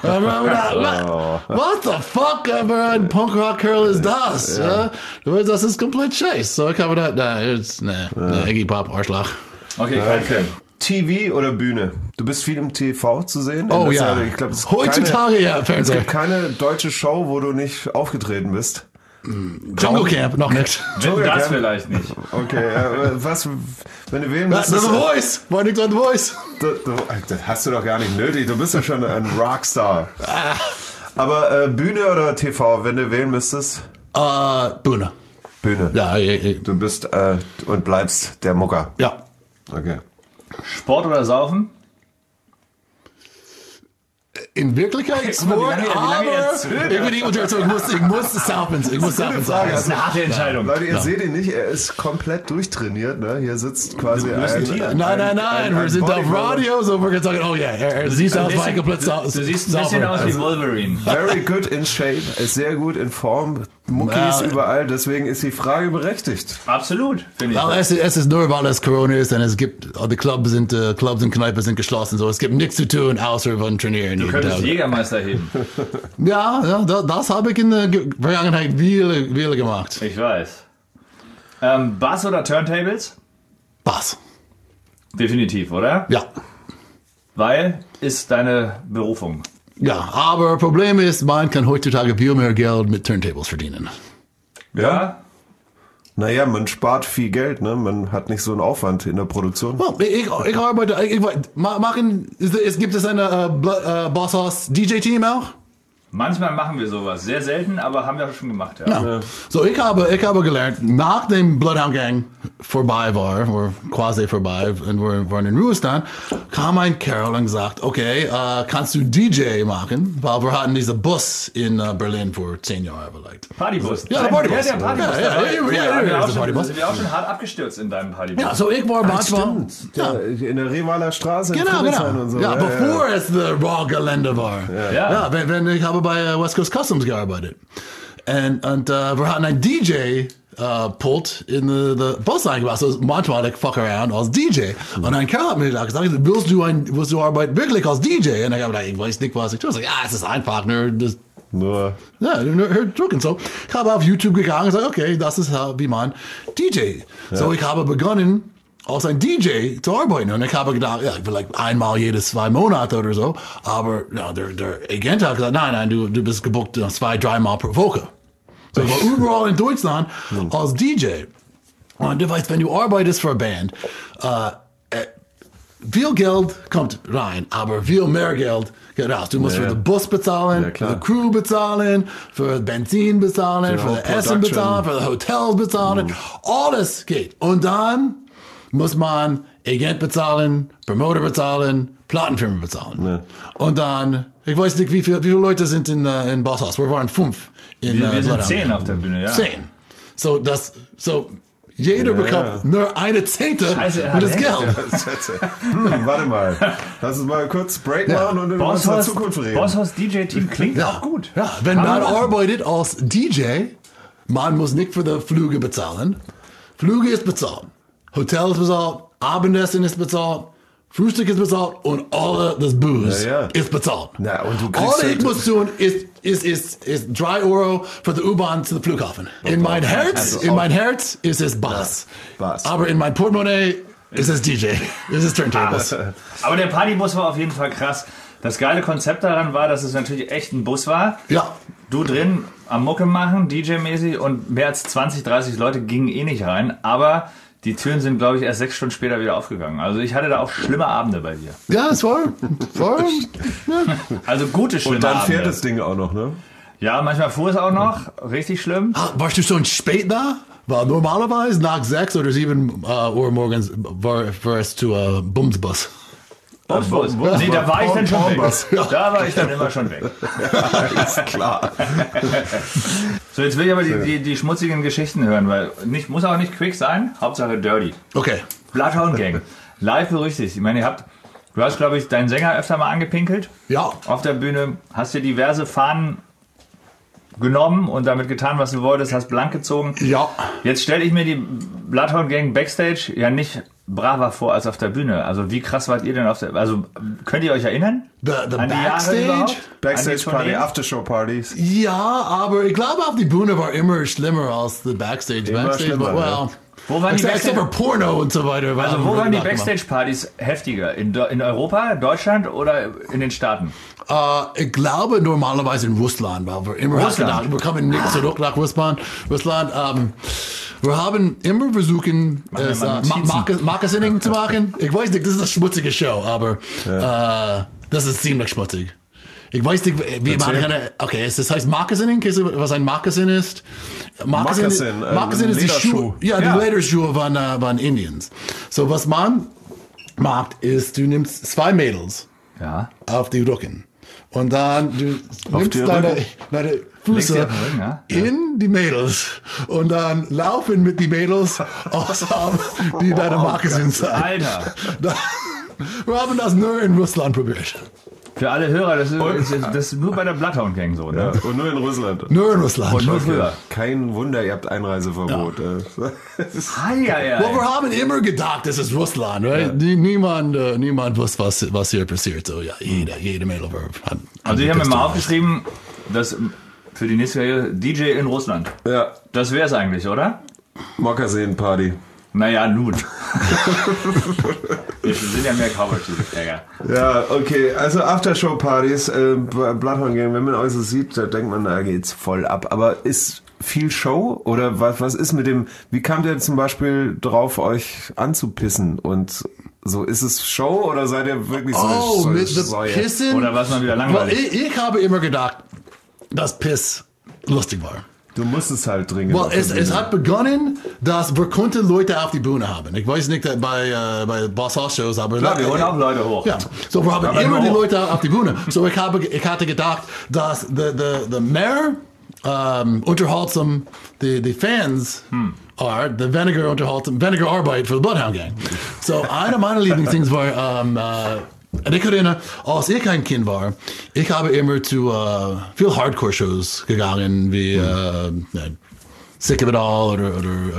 What the fuck, aber ein Punkrock-Kerl ist das? Ja. Das ist komplett scheiße. So ich habe gedacht, Iggy Pop, Arschloch. Okay. TV oder Bühne? Du bist viel im TV zu sehen. Oh ja. Ich glaub, heutzutage Fernsehen. Es gibt keine deutsche Show, wo du nicht aufgetreten bist. Dschungelcamp noch nicht. Das vielleicht nicht. Okay, wenn du wählen müsstest... The Voice! War nicht on The Voice. Das hast du doch gar nicht nötig. Du bist ja schon ein Rockstar. Aber Bühne oder TV, wenn du wählen müsstest? Bühne. Bühne. Ja. Du bist und bleibst der Mucker. Ja. Okay. Sport oder Saufen? In Wirklichkeit Guck mal, wie Sport, lange er aber zögert. ich muss Saufen sagen. Das ist eine harte Entscheidung. Leute, ihr seht ihn nicht, er ist komplett durchtrainiert. Ne? Hier sitzt quasi Nein, wir sind auf Radio, so wir können sagen, oh ja, er sieht aus wie ein komplett Du siehst ein bisschen aus wie Wolverine. Very good in shape, ist sehr gut in Form, Muckis überall, deswegen ist die Frage berechtigt. Absolut, finde ich. Well, es ist nur, weil es Corona ist und es gibt, die Clubs und Kneipen sind geschlossen, so es gibt nichts zu tun, außer von trainieren. Du könntest Jägermeister heben. Ja, das habe ich in der Vergangenheit viele gemacht. Ich weiß. Bass oder Turntables? Bass. Definitiv, oder? Ja. Weil ist deine Berufung. Ja, aber Problem ist, man kann heutzutage viel mehr Geld mit Turntables verdienen. Ja? Naja, man spart viel Geld, ne? Man hat nicht so einen Aufwand in der Produktion. Well, ich arbeite, gibt es eine Bosshaus DJ-Team auch? Manchmal machen wir sowas. Sehr selten, aber haben wir auch schon gemacht. Ja. Ja. So, ich habe gelernt, nachdem Bloodhound Gang vorbei war, oder quasi vorbei, und wir waren in Ruhestand, kam ein Kerl und gesagt, okay, kannst du DJ machen? Weil wir hatten diesen Bus in Berlin vor 10 Jahren vielleicht. Partybus. Ja, der Partybus. Ja, der Partybus. Ja, Da Partybus. sind wir auch schon hart abgestürzt in deinem Partybus. Ja, so ich war manchmal... Ja. In der Revaler Straße in Genau. Friedrichshain und so. Ja, bevor es das Raw-Gelände war. Ja. Wenn ich habe bei West Coast Customs gearbeitet. Und wir hatten einen DJ-Pult in der Bus eingebaut. So manchmal ich fuck around als DJ. Und ein Kerl hat mir gesagt, willst du arbeiten wirklich als DJ? Und ich habe gedacht, ich weiß nicht, was ich tue. Ich sage, ja, es ist einfach nur drücken. So, ich habe auf YouTube gegangen und gesagt, okay, das ist wie man DJ. So, ich habe begonnen, als ein DJ zu arbeiten. Und ich habe gedacht, ja, vielleicht einmal jede 2 Monate oder so. Aber ja, der Agent hat gesagt, nein, du bist gebucht 2-3 Mal pro Woche. So, ich war überall in Deutschland als DJ. Und du weißt, wenn du arbeitest für eine Band, viel Geld kommt rein, aber viel mehr Geld geht raus. Du musst für den Bus bezahlen, für die Crew bezahlen, für Benzin bezahlen, für das Essen bezahlen, für die Hotels bezahlen. Alles geht. Und dann muss man Agent bezahlen, Promoter bezahlen, Plattenfirma bezahlen. Ja. Und dann, ich weiß nicht, wie viele Leute sind in Bosshaus. Wir waren 5. Wir sind 10 auf der Bühne, ja. 10. So, jeder bekommt nur eine Zehnte für das Geld. Warte mal. Lass uns mal kurz Break machen und über unsere Zukunft reden. Bosshaus DJ-Team klingt auch gut. Ja, wenn man arbeitet als DJ, man muss nicht für die Flüge bezahlen. Flüge ist bezahlt. Hotel ist bezahlt, Abendessen ist bezahlt, Frühstück ist bezahlt und alle das Booze ist bezahlt. Na, und du kriegst all ich muss tun ist 3 Euro für die U-Bahn zu dem Flughafen. In mein Herz ist es Bass. Aber in mein Portemonnaie ist es DJ. Es ist Turntables. Aber der Partybus war auf jeden Fall krass. Das geile Konzept daran war, dass es natürlich echt ein Bus war. Ja. Du drin am Mucke machen, DJ-mäßig, und mehr als 20, 30 Leute gingen eh nicht rein. Aber die Türen sind, glaube ich, erst 6 Stunden später wieder aufgegangen. Also ich hatte da auch schlimme Abende bei dir. Ja, es war Also gute, schlimme Abende. Und dann fährt das Ding auch noch, ne? Ja, manchmal fuhr es auch noch. Richtig schlimm. Warst du schon spät da? Weil normalerweise nach 6 oder 7 Uhr morgens war es zu Bumsbus. Bumsbus? Nee, da war ich dann schon weg. Da war ich dann immer schon weg. Ist klar. So, jetzt will ich aber die schmutzigen Geschichten hören, weil muss auch nicht quick sein, Hauptsache dirty. Okay. Bloodhound Gang. Live berüchtigt. Ich meine, du hast, glaube ich, deinen Sänger öfter mal angepinkelt. Ja. Auf der Bühne. Hast dir diverse Fahnen genommen und damit getan, was du wolltest, hast blank gezogen. Ja. Jetzt stelle ich mir die Bloodhound Gang Backstage ja nicht braver vor als auf der Bühne. Also wie krass wart ihr denn Also könnt ihr euch erinnern? The an die Backstage? Backstage Party, Aftershow-Partys. Ja, aber ich glaube, auf die Bühne war immer schlimmer als die Backstage. Immer schlimmer, well, Wo waren die except for Porno und so weiter. Also wo waren die Backstage-Partys heftiger? In Europa, Deutschland oder in den Staaten? Ich glaube normalerweise in Russland, weil wir immer gedacht, wir kommen nicht zurück nach Russland. Wir haben immer versucht, Marketing zu machen. Ich weiß nicht, das ist eine schmutzige Show, aber das ist ziemlich schmutzig. Ich weiß nicht, wie man kann. Okay, das heißt Marketing. Was ein Moccasin ist? Moccasin ist die Schuhe. Ja, die Lederschuhe von Indians. So was man macht, ist, du nimmst 2 Mädels auf die Rücken. Und dann du nimmst deine Füße in die Mädels und dann laufen mit die Mädels die deine Marke sind. Alter. Wir haben das nur in Russland probiert. Für alle Hörer, das ist nur bei der Bloodhound Gang so, ne? Und nur in Russland. Nur in Russland. Und nur früher. Kein Wunder, ihr habt Einreiseverbot. Well, wir haben immer gedacht, das ist Russland, right? Niemand wusste, was hier passiert. So, ja, jede Mädel hat. Also, ich habe mir mal aufgeschrieben, dass für die nächste Serie DJ in Russland. Ja. Das wär's eigentlich, oder? Mokassin-Party. Naja, nun. Wir sind ja mehr Cowboy-Typen. Ja, okay. Also Aftershow-Partys, Bloodhound Gang, wenn man euch so sieht, da denkt man, da geht's voll ab. Aber ist viel Show? Oder was ist mit dem, wie kamt ihr zum Beispiel drauf, euch anzupissen? Und so, ist es Show oder seid ihr wirklich so mit dem Pissen? Oder was man wieder langweilig? Ich habe immer gedacht, dass Piss lustig war. Du musst es halt dringend. Well, es hat begonnen, dass wir konnten Leute auf die Bühne haben. Ich weiß nicht, bei Boss Hoss Shows, aber... Klar, wir holen auch Leute hoch. Ja, so wir haben immer die Leute auf die Bühne. So ich hatte gedacht, dass the mehr unterhaltsam die Fans are, the weniger Arbeit für die Bloodhound Gang. So einer meiner Lieblingsdings war... Und ich erinnere, als ich ein Kind war, ich habe immer zu viel Hardcore-Shows gegangen, wie Sick of It All oder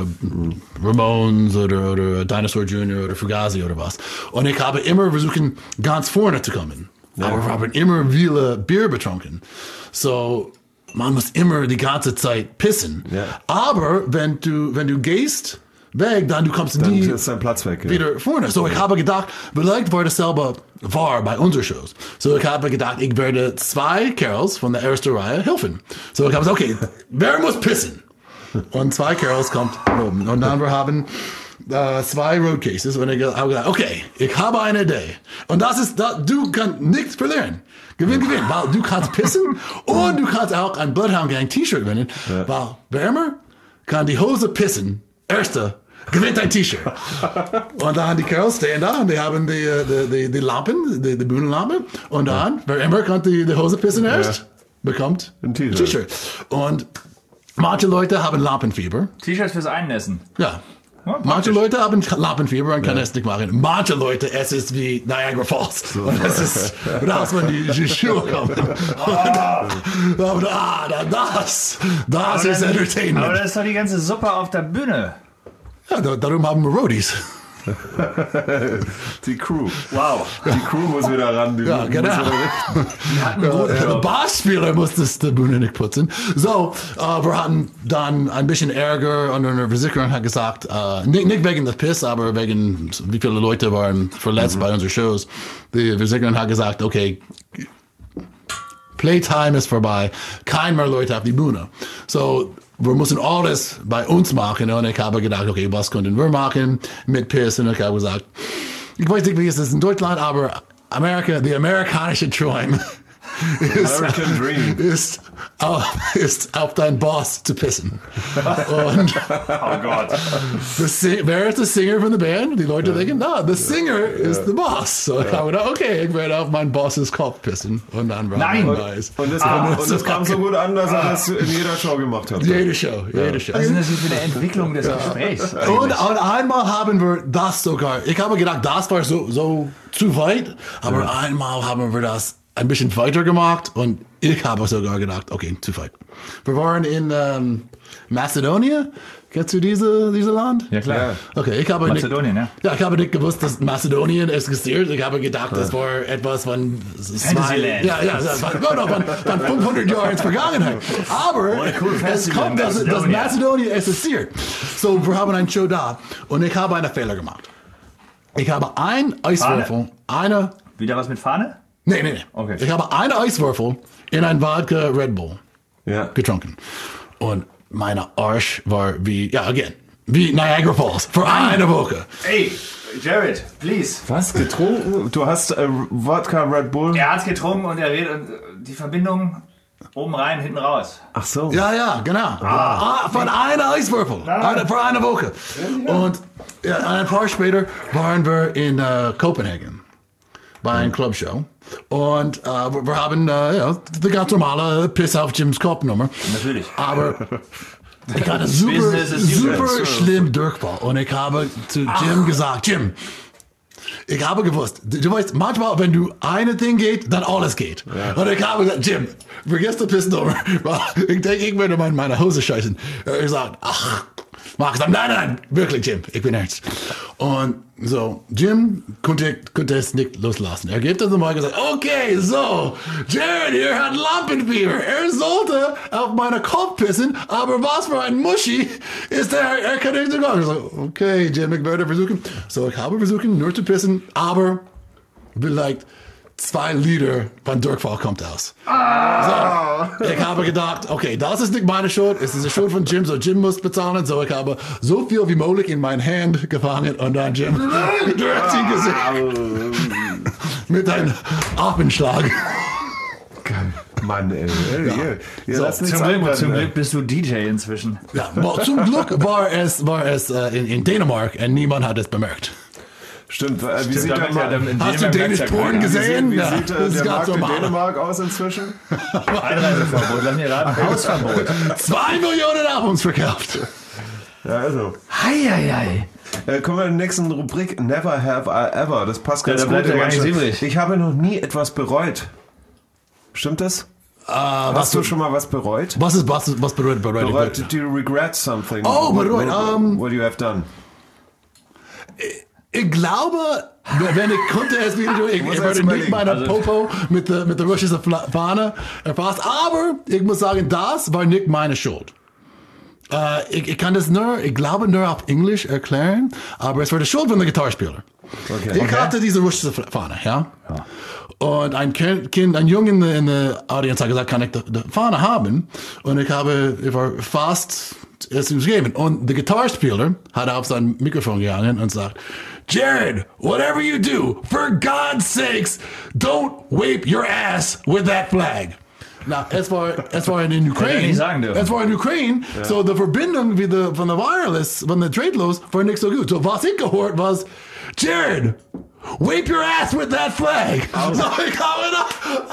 Ramones oder Dinosaur Jr. oder Fugazi oder was. Und ich habe immer versucht, ganz vorne zu kommen. Ja. Aber wir haben immer viele Bier betrunken. So, man muss immer die ganze Zeit pissen. Ja. Aber wenn du gehst weg, dann du kommst nie ist dein Platz weg, wieder vorne. So ich habe gedacht, vielleicht war das selber wahr bei unseren Shows. So ich habe gedacht, ich werde 2 Kerls von der ersten Reihe helfen. So ich habe gesagt, okay, wer muss pissen? Und 2 Kerls kommt oben. Und dann wir haben 2 Roadcases. Und ich habe gedacht, okay, ich habe eine Idee. Und das ist, du kannst nichts verlieren. Gewinn, weil du kannst pissen und du kannst auch ein Bloodhound Gang T-Shirt gewinnen. Ja. Weil wer immer kann die Hose pissen, erste gewinnt ein T-Shirt. Und dann die Kerls stehen da und die haben die Lampen, die Bühnenlampe. Und dann, wer immer kann die Hose pissen erst, bekommt ein T-Shirt. Und manche Leute haben Lampenfieber. T-Shirts fürs Einnässen. Ja. Manche Leute haben Lampenfieber und können es nicht machen. Manche Leute, es ist wie Niagara Falls. So. Und es ist raus, wenn die Schuhe kommen. Das ist Entertainment. Aber das ist doch die ganze Suppe auf der Bühne. Ja, darum haben wir Roadies. Die Crew. Wow. Die Crew muss wieder ran. Ja, genau. Der Bassspieler muss die Bühne nicht putzen. So, wir hatten dann ein bisschen Ärger und eine Versicherung hat gesagt, nicht wegen des Piss, aber wegen wie viele Leute waren verletzt bei unseren Shows. Die Versicherung hat gesagt, okay, Playtime ist vorbei, kein mehr Leute auf die Bühne. So, wir müssen alles bei uns machen. Und ich habe gedacht, okay, was könnten wir machen mit Piss? Und ich habe gesagt, ich weiß nicht, wie es ist in Deutschland, aber die amerikanische Traum ist auf deinen Boss zu pissen. Und oh Gott. Wer ist der Singer von der Band? Die Leute denken, der Singer ist der Boss. So ich habe gedacht, okay, ich werde auf meinen Bosses Kopf pissen. Und dann war es Und das kam so gut an, dass er das in jeder Show gemacht hat. Jede Show. Was ist das für eine Entwicklung des Gesprächs? Und einmal haben wir das sogar, ich habe gedacht, das war so zu weit, aber einmal haben wir das ein bisschen weiter gemacht und ich habe sogar gedacht, okay, zu weit. Wir waren in Mazedonien. Kennst du diese Land? Ja, klar. Okay, ich habe Mazedonien, ja, ich habe nicht gewusst, dass Mazedonien existiert. Ich habe gedacht, das war etwas von von 500 Jahren in der Vergangenheit. Aber es kommt, dass Mazedonien existiert. So, wir haben eine Show da und ich habe einen Fehler gemacht. Ich habe einen Eiswürfel, Wieder was mit Fahne? Nee. Okay. Ich habe einen Eiswürfel in ein Vodka Red Bull getrunken. Und mein Arsch war wie Niagara Falls. Für eine Woche. Ey, Jared, please. Was? Getrunken? Du hast Vodka Red Bull? Er hat getrunken und er redet. Die Verbindung Oben rein, hinten raus. Ach so. Ja, genau. Von einer Eiswürfel. Für eine Woche. Und ein paar später waren wir in Kopenhagen bei einer Clubshow. Und wir haben die ganz normale Piss auf Jims Kopfnummer. Natürlich. Aber ich hatte super schlimm Durchfall. Und ich habe zu Jim gesagt, Jim, ich habe gewusst, du weißt, manchmal, wenn du eine Ding geht, dann alles geht. Ja. Und ich habe gesagt, Jim, vergiss die Pissnummer. Ich denke, ich werde meine Hose scheißen. Ich sage, ach, Marc sagt, nein, wirklich, Jim, ich bin ernst. Und so, Jim konnte es nicht loslassen. Er gibt es mal gesagt, okay, so, Jared hier hat Lampenfieber. Er sollte auf meinen Kopf pissen, aber was für ein Muschi ist er kann nicht so gehen. Ich so, okay, Jim, ich werde versuchen. So, ich habe versucht, nur zu pissen, aber vielleicht 2 Liter von Durchfall kommt aus. So, ich habe gedacht, okay, das ist nicht meine Schuld, es ist die Schuld von Jim, so Jim muss bezahlen. So, ich habe so viel wie möglich in mein Hand gefangen und dann Jim direkt ihn gesehen. Mit einem Affenschlag. Mann, ey. Zum Glück bist du DJ inzwischen. Ja, zum Glück war es in Dänemark und niemand hat es bemerkt. Stimmt, wie sieht der Markt? Hast du Dänisch Porn gesehen? Wie sieht der Markt in Dänemark aus inzwischen? Einreiseverbot, lass mich raten, Hausverbot. 2 Millionen Albums verkauft. Ja, also. Hei. Kommen wir in der nächsten Rubrik, Never Have I Ever. Das passt ganz gut. Ich habe noch nie etwas bereut. Stimmt das? Hast du schon mal was bereut? Was bereut? Did you regret something? Oh, bereut. What you have done? Ich glaube, wenn ich konnte es wieder tun, ich würde nicht meine Popo mit der russischen Fahne erfasst. Aber ich muss sagen, das war nicht meine Schuld. Ich kann das ich glaube nur auf Englisch erklären, aber es war die Schuld von der Gitarrespieler. Okay. Ich hatte diese russische Fahne, ja. Und ein Junge in der Audience hat gesagt, kann ich die Fahne haben? Und ich war fast es gegeben. Und der Gitarrespieler hat auf sein Mikrofon gegangen und sagt, Jared, whatever you do, for God's sakes, don't wave your ass with that flag. Na, es war in Ukraine. Es war in Ukraine, ja. So die Verbindung von der Wireless, von der Drahtlos, war nicht so gut. So was ich gehört was, Jared, wave your ass with that flag. So ich habe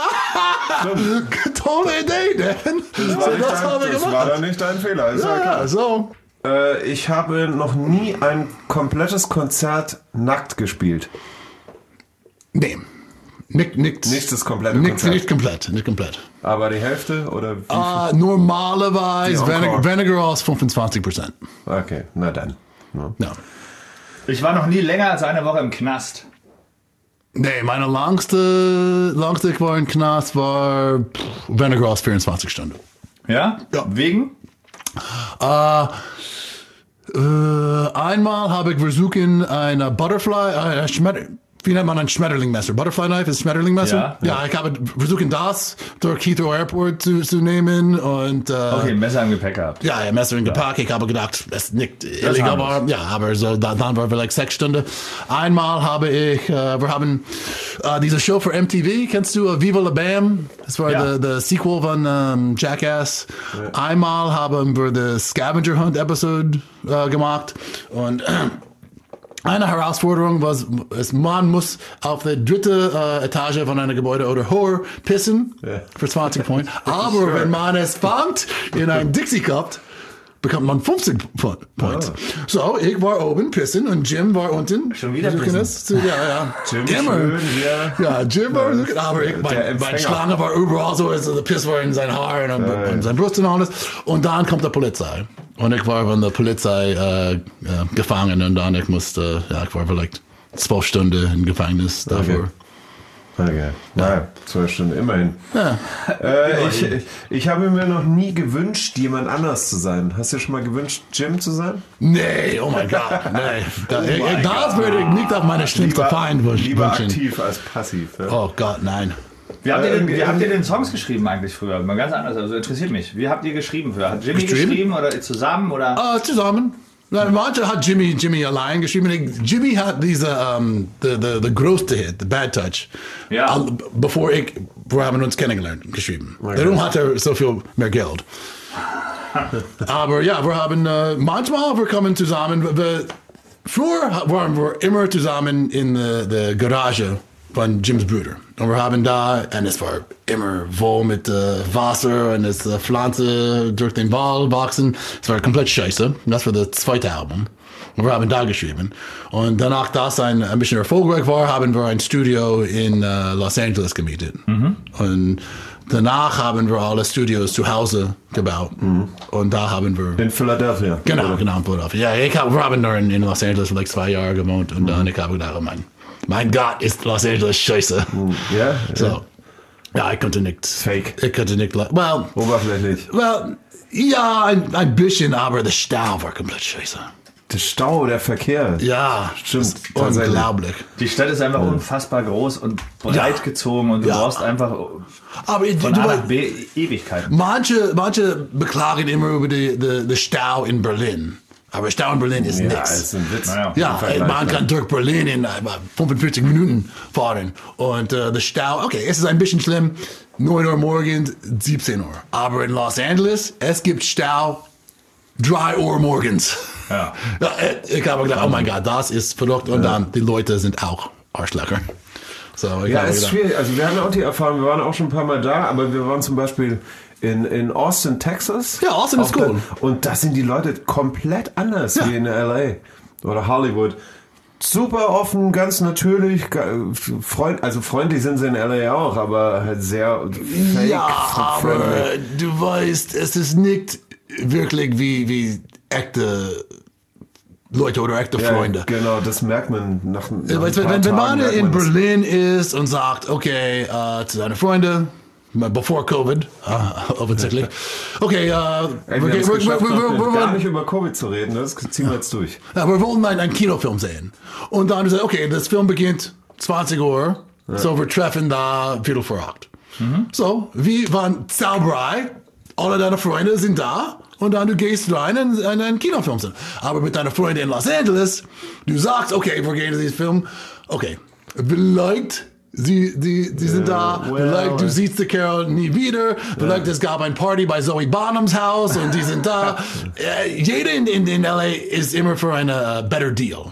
tolle Idee, Dan. Das war doch nicht dein Fehler. Ist ja klar. So. Ich habe noch nie ein komplettes Konzert nackt gespielt. Nee. Nicht das komplette Konzert. Nicht komplett. Aber die Hälfte oder wie viel? Normalerweise weniger als 25%. Okay, na dann. Ja. Ich war noch nie länger als eine Woche im Knast. Nee, meine langste ich war im Knast war weniger als 24 Stunden. Ja? Wegen? Einmal habe ich versucht, eine Butterfly, wie nennt man ein Schmetterlingmesser? Butterfly Knife ist Schmetterlingmesser? Ja, ich habe versucht, das durch Heathrow Airport zu nehmen. Und, okay, Messer im Gepäck gehabt. Ja, Messer im Gepäck. Ich habe gedacht, das ist nicht illegal. Aber so, dann waren wir like 6 Stunden. Einmal habe ich, wir haben diese Show für MTV, kennst du Viva la Bam? Das war der Sequel von Jackass. Ja. Einmal haben wir die Scavenger Hunt Episode gemacht. Und eine Herausforderung war, man muss auf der 3. Etage von einem Gebäude oder höher pissen für 20 Punkte. Aber wenn man es fängt in einem Dixie Cup, bekommt man 50 Points. So, ich war oben pissen und Jim war unten. Schon wieder pissen? Ja. Jim immer. Ja, Jim war, aber mein Schlange war überall so, also der Piss war in sein Haar und sein Brust und alles. Und dann kommt die Polizei. Und ich war von der Polizei gefangen und dann ich war vielleicht 12 Stunden im Gefängnis dafür. Okay. Ja, 12 Stunden, immerhin. Ja. Ich habe mir noch nie gewünscht, jemand anders zu sein. Hast du dir schon mal gewünscht, Jim zu sein? Nee, oh mein Gott, nee. Das würde ich nicht auf meine schlimmste Feind wünschen. Lieber aktiv als passiv. Ja? Oh Gott, nein. Wie habt ihr denn Songs geschrieben eigentlich früher? Mal ganz anders, also interessiert mich. Wie habt ihr geschrieben früher? Hat Jimmy geschrieben oder zusammen? Oder? Zusammen. Manche hat Jimmy allein geschrieben. Jimmy hat diese the größte Hit, The Bad Touch. Ja. Bevor ich wir haben uns kennengelernt, geschrieben. Darum hat er so viel mehr Geld. Aber ja, wir haben manchmal, wir kommen zusammen. Früher waren wir immer zusammen in der Garage von Jims Bruder. Und wir haben da, und es war immer voll mit Wasser und es Pflanzen durch den Wald wachsen. Es war komplett scheiße. Und das war das zweite Album. Und wir haben da geschrieben. Und danach das ein bisschen erfolgreich war, haben wir ein Studio in Los Angeles gemietet. Und danach haben wir alle Studios zu Hause gebaut. Und da haben wir... In Philadelphia. Genau, in Philadelphia. Ja, wir haben nur in Los Angeles für 2 Jahre gewohnt. Und dann ich habe gedacht, mein Gott, ist Los Angeles scheiße. Ja? So. Ja, ich konnte nicht... Fake. Ich konnte nicht... Well, oberflächlich. Well, ja, ein bisschen, aber der Stau war komplett scheiße. Der Stau, der Verkehr. Ja, stimmt. Unglaublich. Die Stadt ist einfach unfassbar groß und breit gezogen und du brauchst einfach aber von A nach B Ewigkeiten. Manche beklagen immer über den Stau in Berlin. Aber Stau in Berlin ist Ja, nichts. ist ein Witz. Ja, man kann durch Berlin in 45 Minuten fahren. Und der Stau, okay, es ist ein bisschen schlimm. 9 Uhr morgens, 17 Uhr. Aber in Los Angeles, es gibt Stau 3 Uhr morgens. Ja. Ich habe gedacht, oh mein Gott, das ist verrückt. Und dann, die Leute sind auch Arschlöcher. So, Ja, es ist schwierig. Also wir hatten auch die Erfahrung, wir waren auch schon ein paar Mal da, aber wir waren zum Beispiel in Austin, Texas. Ja, Austin ist cool. Und da sind die Leute komplett anders wie in L.A. oder Hollywood. Super offen, ganz natürlich, freundlich sind sie in L.A. auch, aber halt sehr fake. Ja, aber du weißt, es ist nicht wirklich wie echte Leute oder echte Freunde. Genau, das merkt man nach wenn man in Berlin ist und sagt, okay, zu seinen Freunden, bevor Covid, offensichtlich, okay, wir wollen gar nicht über Covid zu reden, das ziehen wir jetzt durch. Ja, wir wollten einen Kinofilm sehen. Und dann gesagt, okay, das Film beginnt 20 Uhr, so wir treffen da 7:45. So, wir waren Zauberei, alle deine Freunde sind da. Und dann du gehst rein und einen Kinofilm sehen. Aber mit deiner Freundin in Los Angeles, du sagst, okay, wir gehen zu diesem Film. Okay, vielleicht sie sind da, vielleicht du siehst die Kerl nie wieder, vielleicht es gab ein Party bei Zoe Bonhams Haus und die sind da. Jeder in L.A. ist immer für einen better deal.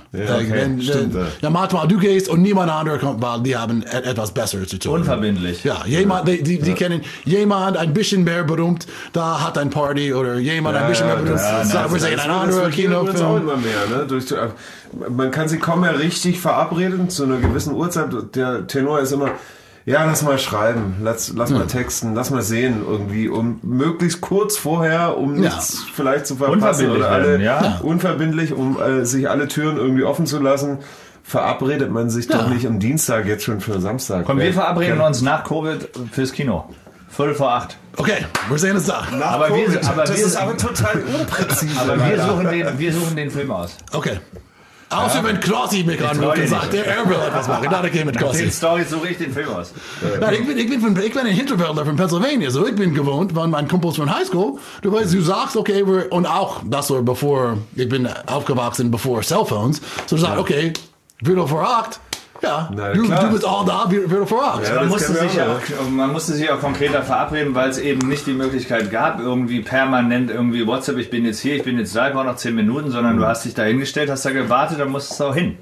Ja, manchmal du gehst und niemand anderes kommt, weil die haben etwas Besseres zu tun. Unverbindlich. Ja, jemand, die kennen jemand ein bisschen mehr berühmt, da hat ein Party oder jemand ein bisschen mehr berühmt, wir sehen ein anderer Kinofilm. Auch immer mehr, ne? Man kann sie kaum mehr richtig verabreden zu einer gewissen Uhrzeit. Der Tenor ist immer, ja, lass mal schreiben, lass mal texten, lass mal sehen irgendwie, um möglichst kurz vorher, um nichts vielleicht zu verpassen oder alle unverbindlich, um sich alle Türen irgendwie offen zu lassen. Verabredet man sich doch nicht am Dienstag jetzt schon für Samstag. Komm, wir verabreden uns nach Covid fürs Kino. 7:45. Okay, wir sehen uns da. Das ist aber total unpräzise. Aber wir suchen den Film aus. Okay. Außer wenn Crossi mich anruft und sagt, er will etwas machen. Dann gehe ich mit Crossi. Den Story suche ich den Film aus. Nein, ich bin ein Hinterwäldler von Pennsylvania, so ich bin gewohnt, weil mein Kumpels von Highschool, du weißt, du sagst, okay, und auch, das war bevor, ich bin aufgewachsen bevor Cellphones, so du sagst, okay, 7:45, ja, du bist all da, 7:45. Ja, man musste sich auch konkreter verabreden, weil es eben nicht die Möglichkeit gab, irgendwie permanent irgendwie WhatsApp, ich bin jetzt hier, ich bin jetzt da, ich brauche noch 10 Minuten, sondern du hast dich da hingestellt, hast da gewartet, dann musstest du auch hin.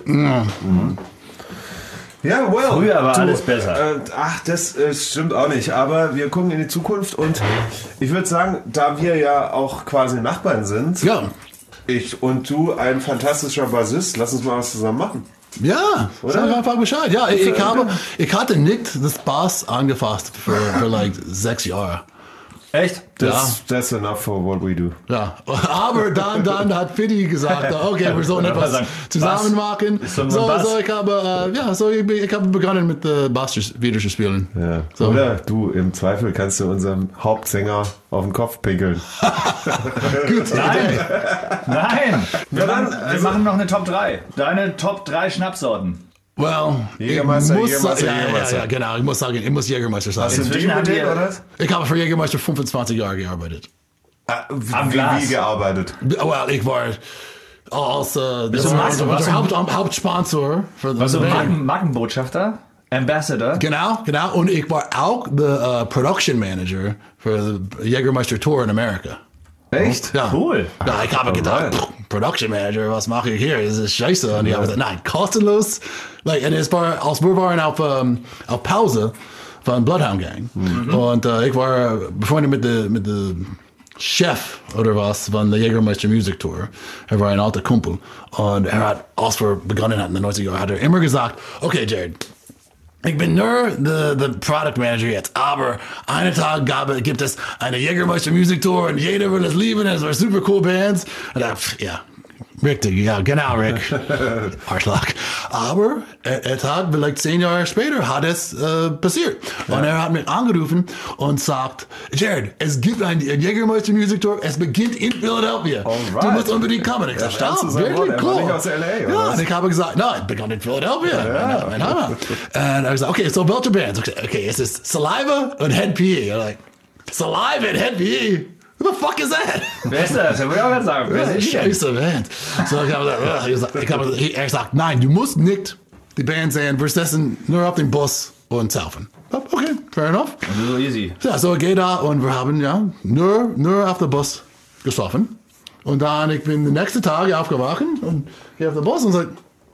Ja, well. Früher war alles besser. Das stimmt auch nicht, aber wir gucken in die Zukunft und ich würde sagen, da wir ja auch quasi Nachbarn sind, ich und du ein fantastischer Bassist, lass uns mal was zusammen machen. Ja, sag einfach Bescheid. Ja, ich hatte nicht das Bass angefasst für like 6 Jahre. Echt? That's enough for what we do. Ja, aber dann hat Fiddy gesagt, okay, wir sollen etwas zusammen machen. So, ich habe begonnen mit Bass wieder zu spielen. Ja. So. Oder du, im Zweifel kannst du unserem Hauptsänger auf den Kopf pinkeln. Gut. Nein. Wir machen noch eine Top 3. Deine Top 3 Schnapssorten. Well, Jägermeister. Ja, genau. Ich muss sagen, ich muss Jägermeister sagen. Hast du den oder? Ich habe für Jägermeister 25 Jahre gearbeitet. Wie gearbeitet? Well, ich war als Hauptsponsor für Was so Markenbotschafter? Ambassador. Genau. Und ich war auch der Production Manager für die Jägermeister Tour in Amerika. Echt? Ja. Cool. Ja, ich habe gedacht, Production Manager, was mache ich hier? Das ist scheiße. Und ich habe gesagt, nein, kostenlos. Und es war, als wir waren auf Pause von Bloodhound Gang. Und ich war befreundet mit der Chef oder was von der Jägermeister Music Tour. War ein alter Kumpel. Und hat, als wir begonnen hatten in den 90er Jahren, hat immer gesagt, okay, Jared, ich bin nur der Product Manager jetzt, aber einen Tag gibt es eine Jägermeister Music Tour und jeder will es lieben, es war super cool Bands. Und ja, richtig, ja, genau, Rick. Arschloch. Aber ein Tag, vielleicht 10 Jahre später, hat es passiert. Ja. Und hat mich angerufen und sagt, Jared, es gibt ein Jägermeister Music Tour, es beginnt in Philadelphia. Alright. Du musst unbedingt kommen. Ich sagte, wirklich cool. Nicht aus LA, ja, und ich habe gesagt, nein, es begann in Philadelphia. Mein Hammer. Und er hat gesagt, okay, so welche Bands? Okay, es ist Saliva und Head PE. I'm like, Saliva and Head PE? Who the fuck is that? Wer ist das? Ich will auch gerade sagen. Wer ist Scheiße Band. So ich habe gesagt, er sagt, nein, du musst nicht die Band sehen, wir sitzen nur auf dem Bus und saufen. Okay, fair enough. So easy. Ja, so ich gehe da und wir haben ja nur auf dem Bus gesoffen. Und dann, ich bin den nächsten Tag aufgewacht und gehe auf den Bus und sage,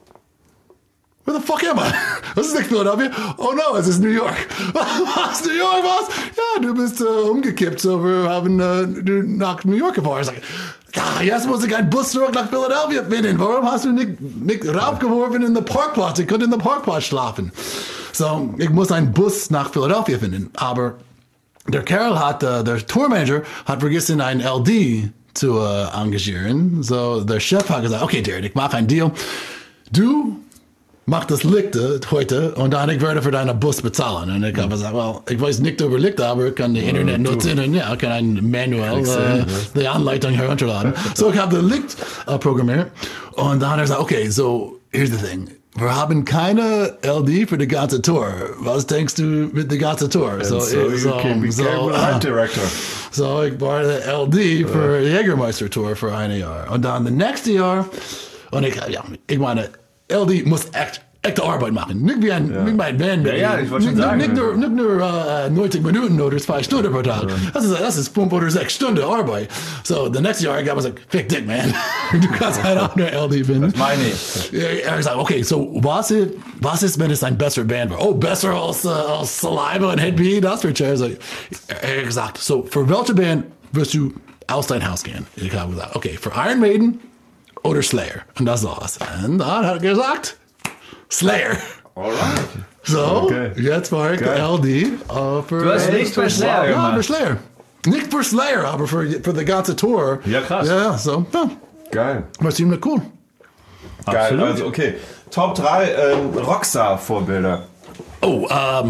where the fuck am I? Was ist nicht Philadelphia? Oh no, es ist New York. Was, New York, was? Ja, du bist umgekippt, so wir haben nach New York gefahren. Ich sage, ja, jetzt muss ich einen Bus zurück nach Philadelphia finden. Warum hast du nicht raufgeworfen in den Parkplatz? Ich konnte in den Parkplatz schlafen. So, ich muss einen Bus nach Philadelphia finden. Aber der Kerl der Tourmanager hat vergessen, einen LD zu engagieren. So, der Chef hat gesagt, okay, Jared, ich mache einen Deal. Du mach das Licht heute und dann ich werde für deinen Bus bezahlen. Und ich habe gesagt, well, ich weiß nicht über Licht, aber ich kann die Internet nutzen und ja, kann ein Manual die Anleitung herunterladen. So ich habe das Licht programmiert und dann hat er gesagt, okay, so here's the thing. Wir haben keine LD für die ganze Tour. Was denkst du mit der ganzen Tour? So ich war der LD für die Jägermeister Tour für ein Jahr. Und dann das nächste Jahr, und ich meine, LD muss echte Arbeit machen. Nicht wie ein Band. Ja, ich wollte schon sagen. Nicht nur 90 Minuten oder 2 Stunden pro Tag. Das ist 5 oder 6 Stunden Arbeit. So, the next year, ich habe gesagt, fick dich, man. Du kannst halt auch nur LD finden. Das meine ich. Er hat gesagt, okay, so, was ist, wenn es ein besserer Band war? Oh, besser als Saliva und Head PE? Das wird schön. Er hat gesagt, so, für welche Band wirst du aus dein Haus gehen? Ich habe gesagt, okay, für Iron Maiden oder Slayer. Und das war's. Und dann hat er gesagt, Slayer. Alright. So, okay. Jetzt war ich LD für... Du hast nicht für Slayer gemacht. Ja, für Slayer. Nicht für Slayer, aber für die ganze Tour. Ja, krass. Ja, so, ja. Geil. War ziemlich cool. Geil, Absolut. also okay. Top 3 Rockstar-Vorbilder. Oh,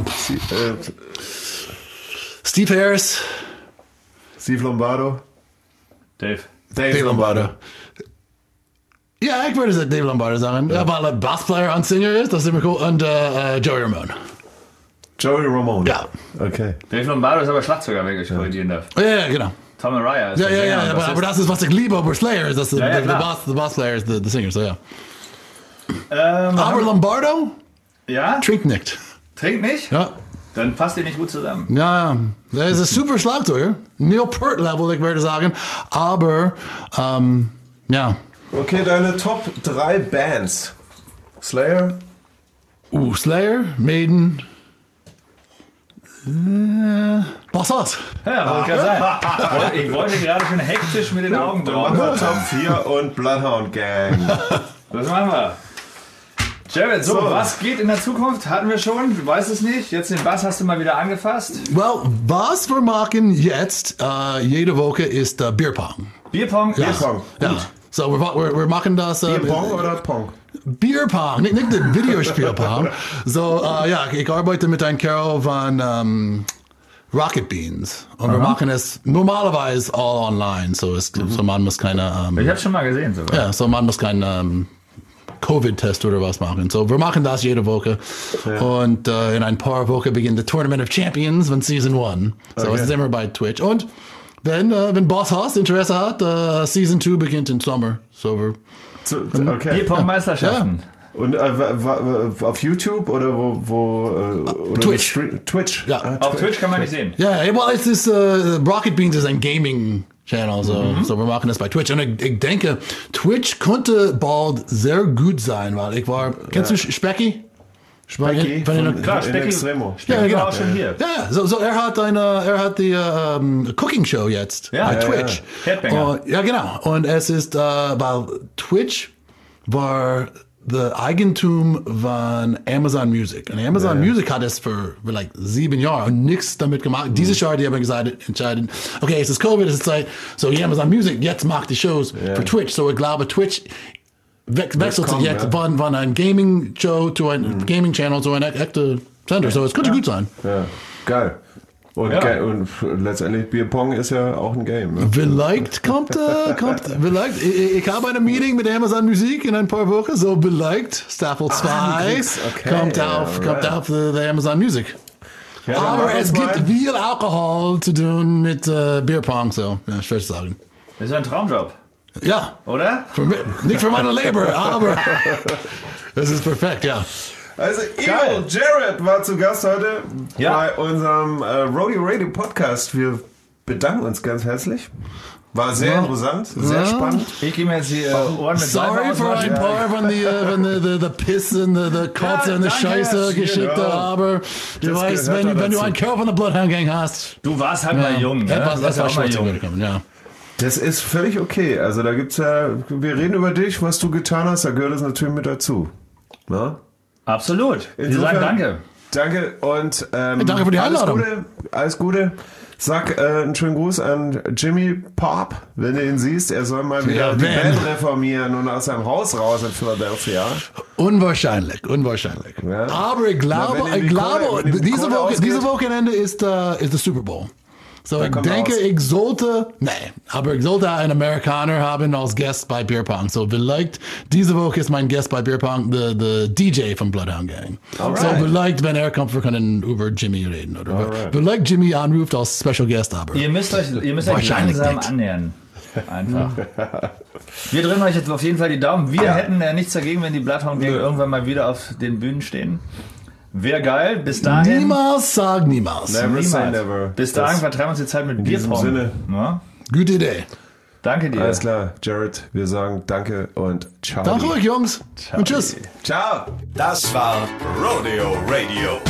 Steve Harris. Steve Lombardo. Dave Lombardo. Ja, ich würde Dave Lombardo sagen. Ja, weil er Bassplayer und Singer ist, das ist immer cool. Und Joey Ramone. Joey Ramone. Ja. Okay. Dave Lombardo ist aber Schlagzeuger, wenn ich korrigieren darf. Ja, genau. Tom Araya ist Ja, der Sänger, ja, und aber das ist, was ich liebe über Slayer, ist, dass ja, der klar. Bassplayer ist der Singer, so ja. Aber Lombardo Ja? trinkt nicht. Trinkt nicht? Ja. Dann passt ihr nicht gut zusammen. Ja, der ist ein super Schlagzeuger. Neil Peart-Level, ich würde sagen. Aber, ja. Okay, deine Top 3 Bands. Slayer. Slayer, Maiden. Was war's? Ja, wollte gerade sagen. Ich wollte gerade schon hektisch mit den Augen Dann machen drauf. wir Top 4 und Bloodhound Gang. Was machen wir? Jared, so, was geht in der Zukunft? Hatten wir schon, du weißt es nicht. Jetzt den Bass hast du mal wieder angefasst. Well, was wir machen jetzt, jede Woche ist Bierpong. Bierpong? Ja. Bierpong. Ja. So, wir machen das. Bierpong oder Pong? Bierpong, nicht den Videospielpong. So, ja, ich arbeite mit einem Kerl von Rocket Beans. Und wir machen es normalerweise all online. So, so man muss keine... Ich hab's schon mal gesehen sogar. ja, so man muss keinen Covid-Test oder was machen. So, wir machen das jede Woche. Ja. Und in ein paar Wochen beginnt das Tournament of Champions von Season 1. So, es ist immer bei Twitch. Und wenn Boss Haas Interesse hat, Season 2 beginnt im Sommer. So, Okay. Bierpong-Meisterschaften. Und auf YouTube oder wo oder Twitch. Twitch. Ja. Auf Twitch kann man nicht sehen. Ja, well, es ist, Rocket Beans ist ein Gaming-Channel, so wir machen das bei Twitch. Und ich denke, Twitch könnte bald sehr gut sein, weil kennst du Specky? Specky Klar, Specky Extremo. Ja, genau. war auch schon hier. Ja, so er hat die Cooking Show jetzt bei Twitch. Headbanger. Ja, genau. Und es ist, weil Twitch war das Eigentum von Amazon Music. Und Amazon Music hat es für like 7 Jahre und nichts damit gemacht. Dieses Jahr, die haben entscheidet, okay, es ist Covid, es ist Zeit, so die Amazon Music jetzt macht die Shows für Twitch. So ich glaube, Twitch wechselt sich jetzt von einem Gaming-Show zu einem Gaming-Channel zu einem echten Sender. So es könnte gut sein. Ja, geil. Und letztendlich Bierpong ist ja auch ein Game. Ne? Vielleicht vielleicht, ich habe eine Meeting mit Amazon Musik in ein paar Wochen, so vielleicht Staffel 2 kommt auf the Amazon Music. Ja, aber es gibt viel Alkohol zu tun mit Bierpong, so ja, schwer zu sagen. Das ist ein Traumjob, Ja, oder? nicht für meine Leber, aber es ist perfekt, ja. Also Geil. Evil Jared war zu Gast heute Ja. bei unserem Rodeo Radio Podcast. Wir bedanken uns ganz herzlich. War sehr interessant, sehr spannend. Ich gehe mir jetzt die Ohren mit Sorry Seife für ein auswaschen. paar von the Piss und the Kotze und die danke, Scheiße Geschichte, ja. aber du Das weißt, gehört wenn du dazu. einen Kerl von der Bloodhound Gang hast, Du warst halt mal jung, ne? etwas Du warst ja auch mal Schwarz jung. gekommen, ja. Das ist völlig okay. Also da gibt's ja, wir reden über dich, was du getan hast, da gehört es natürlich mit dazu. Na? Absolut. Wir Insofern, sagen danke. Danke und Danke für die Einladung. Alles Gute. Sag einen schönen Gruß an Jimmy Pop, wenn du ihn siehst. Er soll mal wieder die wenn. Band reformieren und aus seinem Haus raus in Philadelphia. Unwahrscheinlich. Ja. Aber ich glaube, Na, wenn die Kohle- wenn die diese Kohle ausgeht. Wochenende ist der Super Bowl. So ich kommt er denke, raus. ich sollte einen Amerikaner haben als Gast bei Bierpong. So vielleicht diese Woche ist mein Gast bei Bierpong, der DJ von Bloodhound Gang. So vielleicht, wenn er kommt, wir können über Jimmy reden. Oder vielleicht Jimmy anruft als Special Guest, aber Ihr müsst euch Wahrscheinlich langsam nicht. annähern. Einfach. Wir drücken euch jetzt auf jeden Fall die Daumen. Wir hätten nichts dagegen, wenn die Bloodhound Gang irgendwann mal wieder auf den Bühnen stehen. Wäre geil. Bis dahin. niemals sag niemals. Never say Niemals. never. Bis dahin vertreiben wir uns die Zeit mit diesem Bierpong. Sinne. Ja? Gute Idee. Danke dir. Alles klar, Jared, wir sagen danke und ciao. Danke euch, Jungs. Und tschüss. Ciao. Das war Rodeo Radio.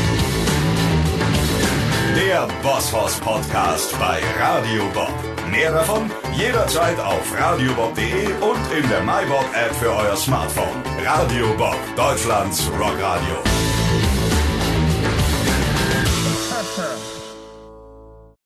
Der Bosshaus Podcast bei Radio Bob. Mehr davon jederzeit auf radiobob.de und in der MyBob App für euer Smartphone. Radio Bob, Deutschlands Rockradio.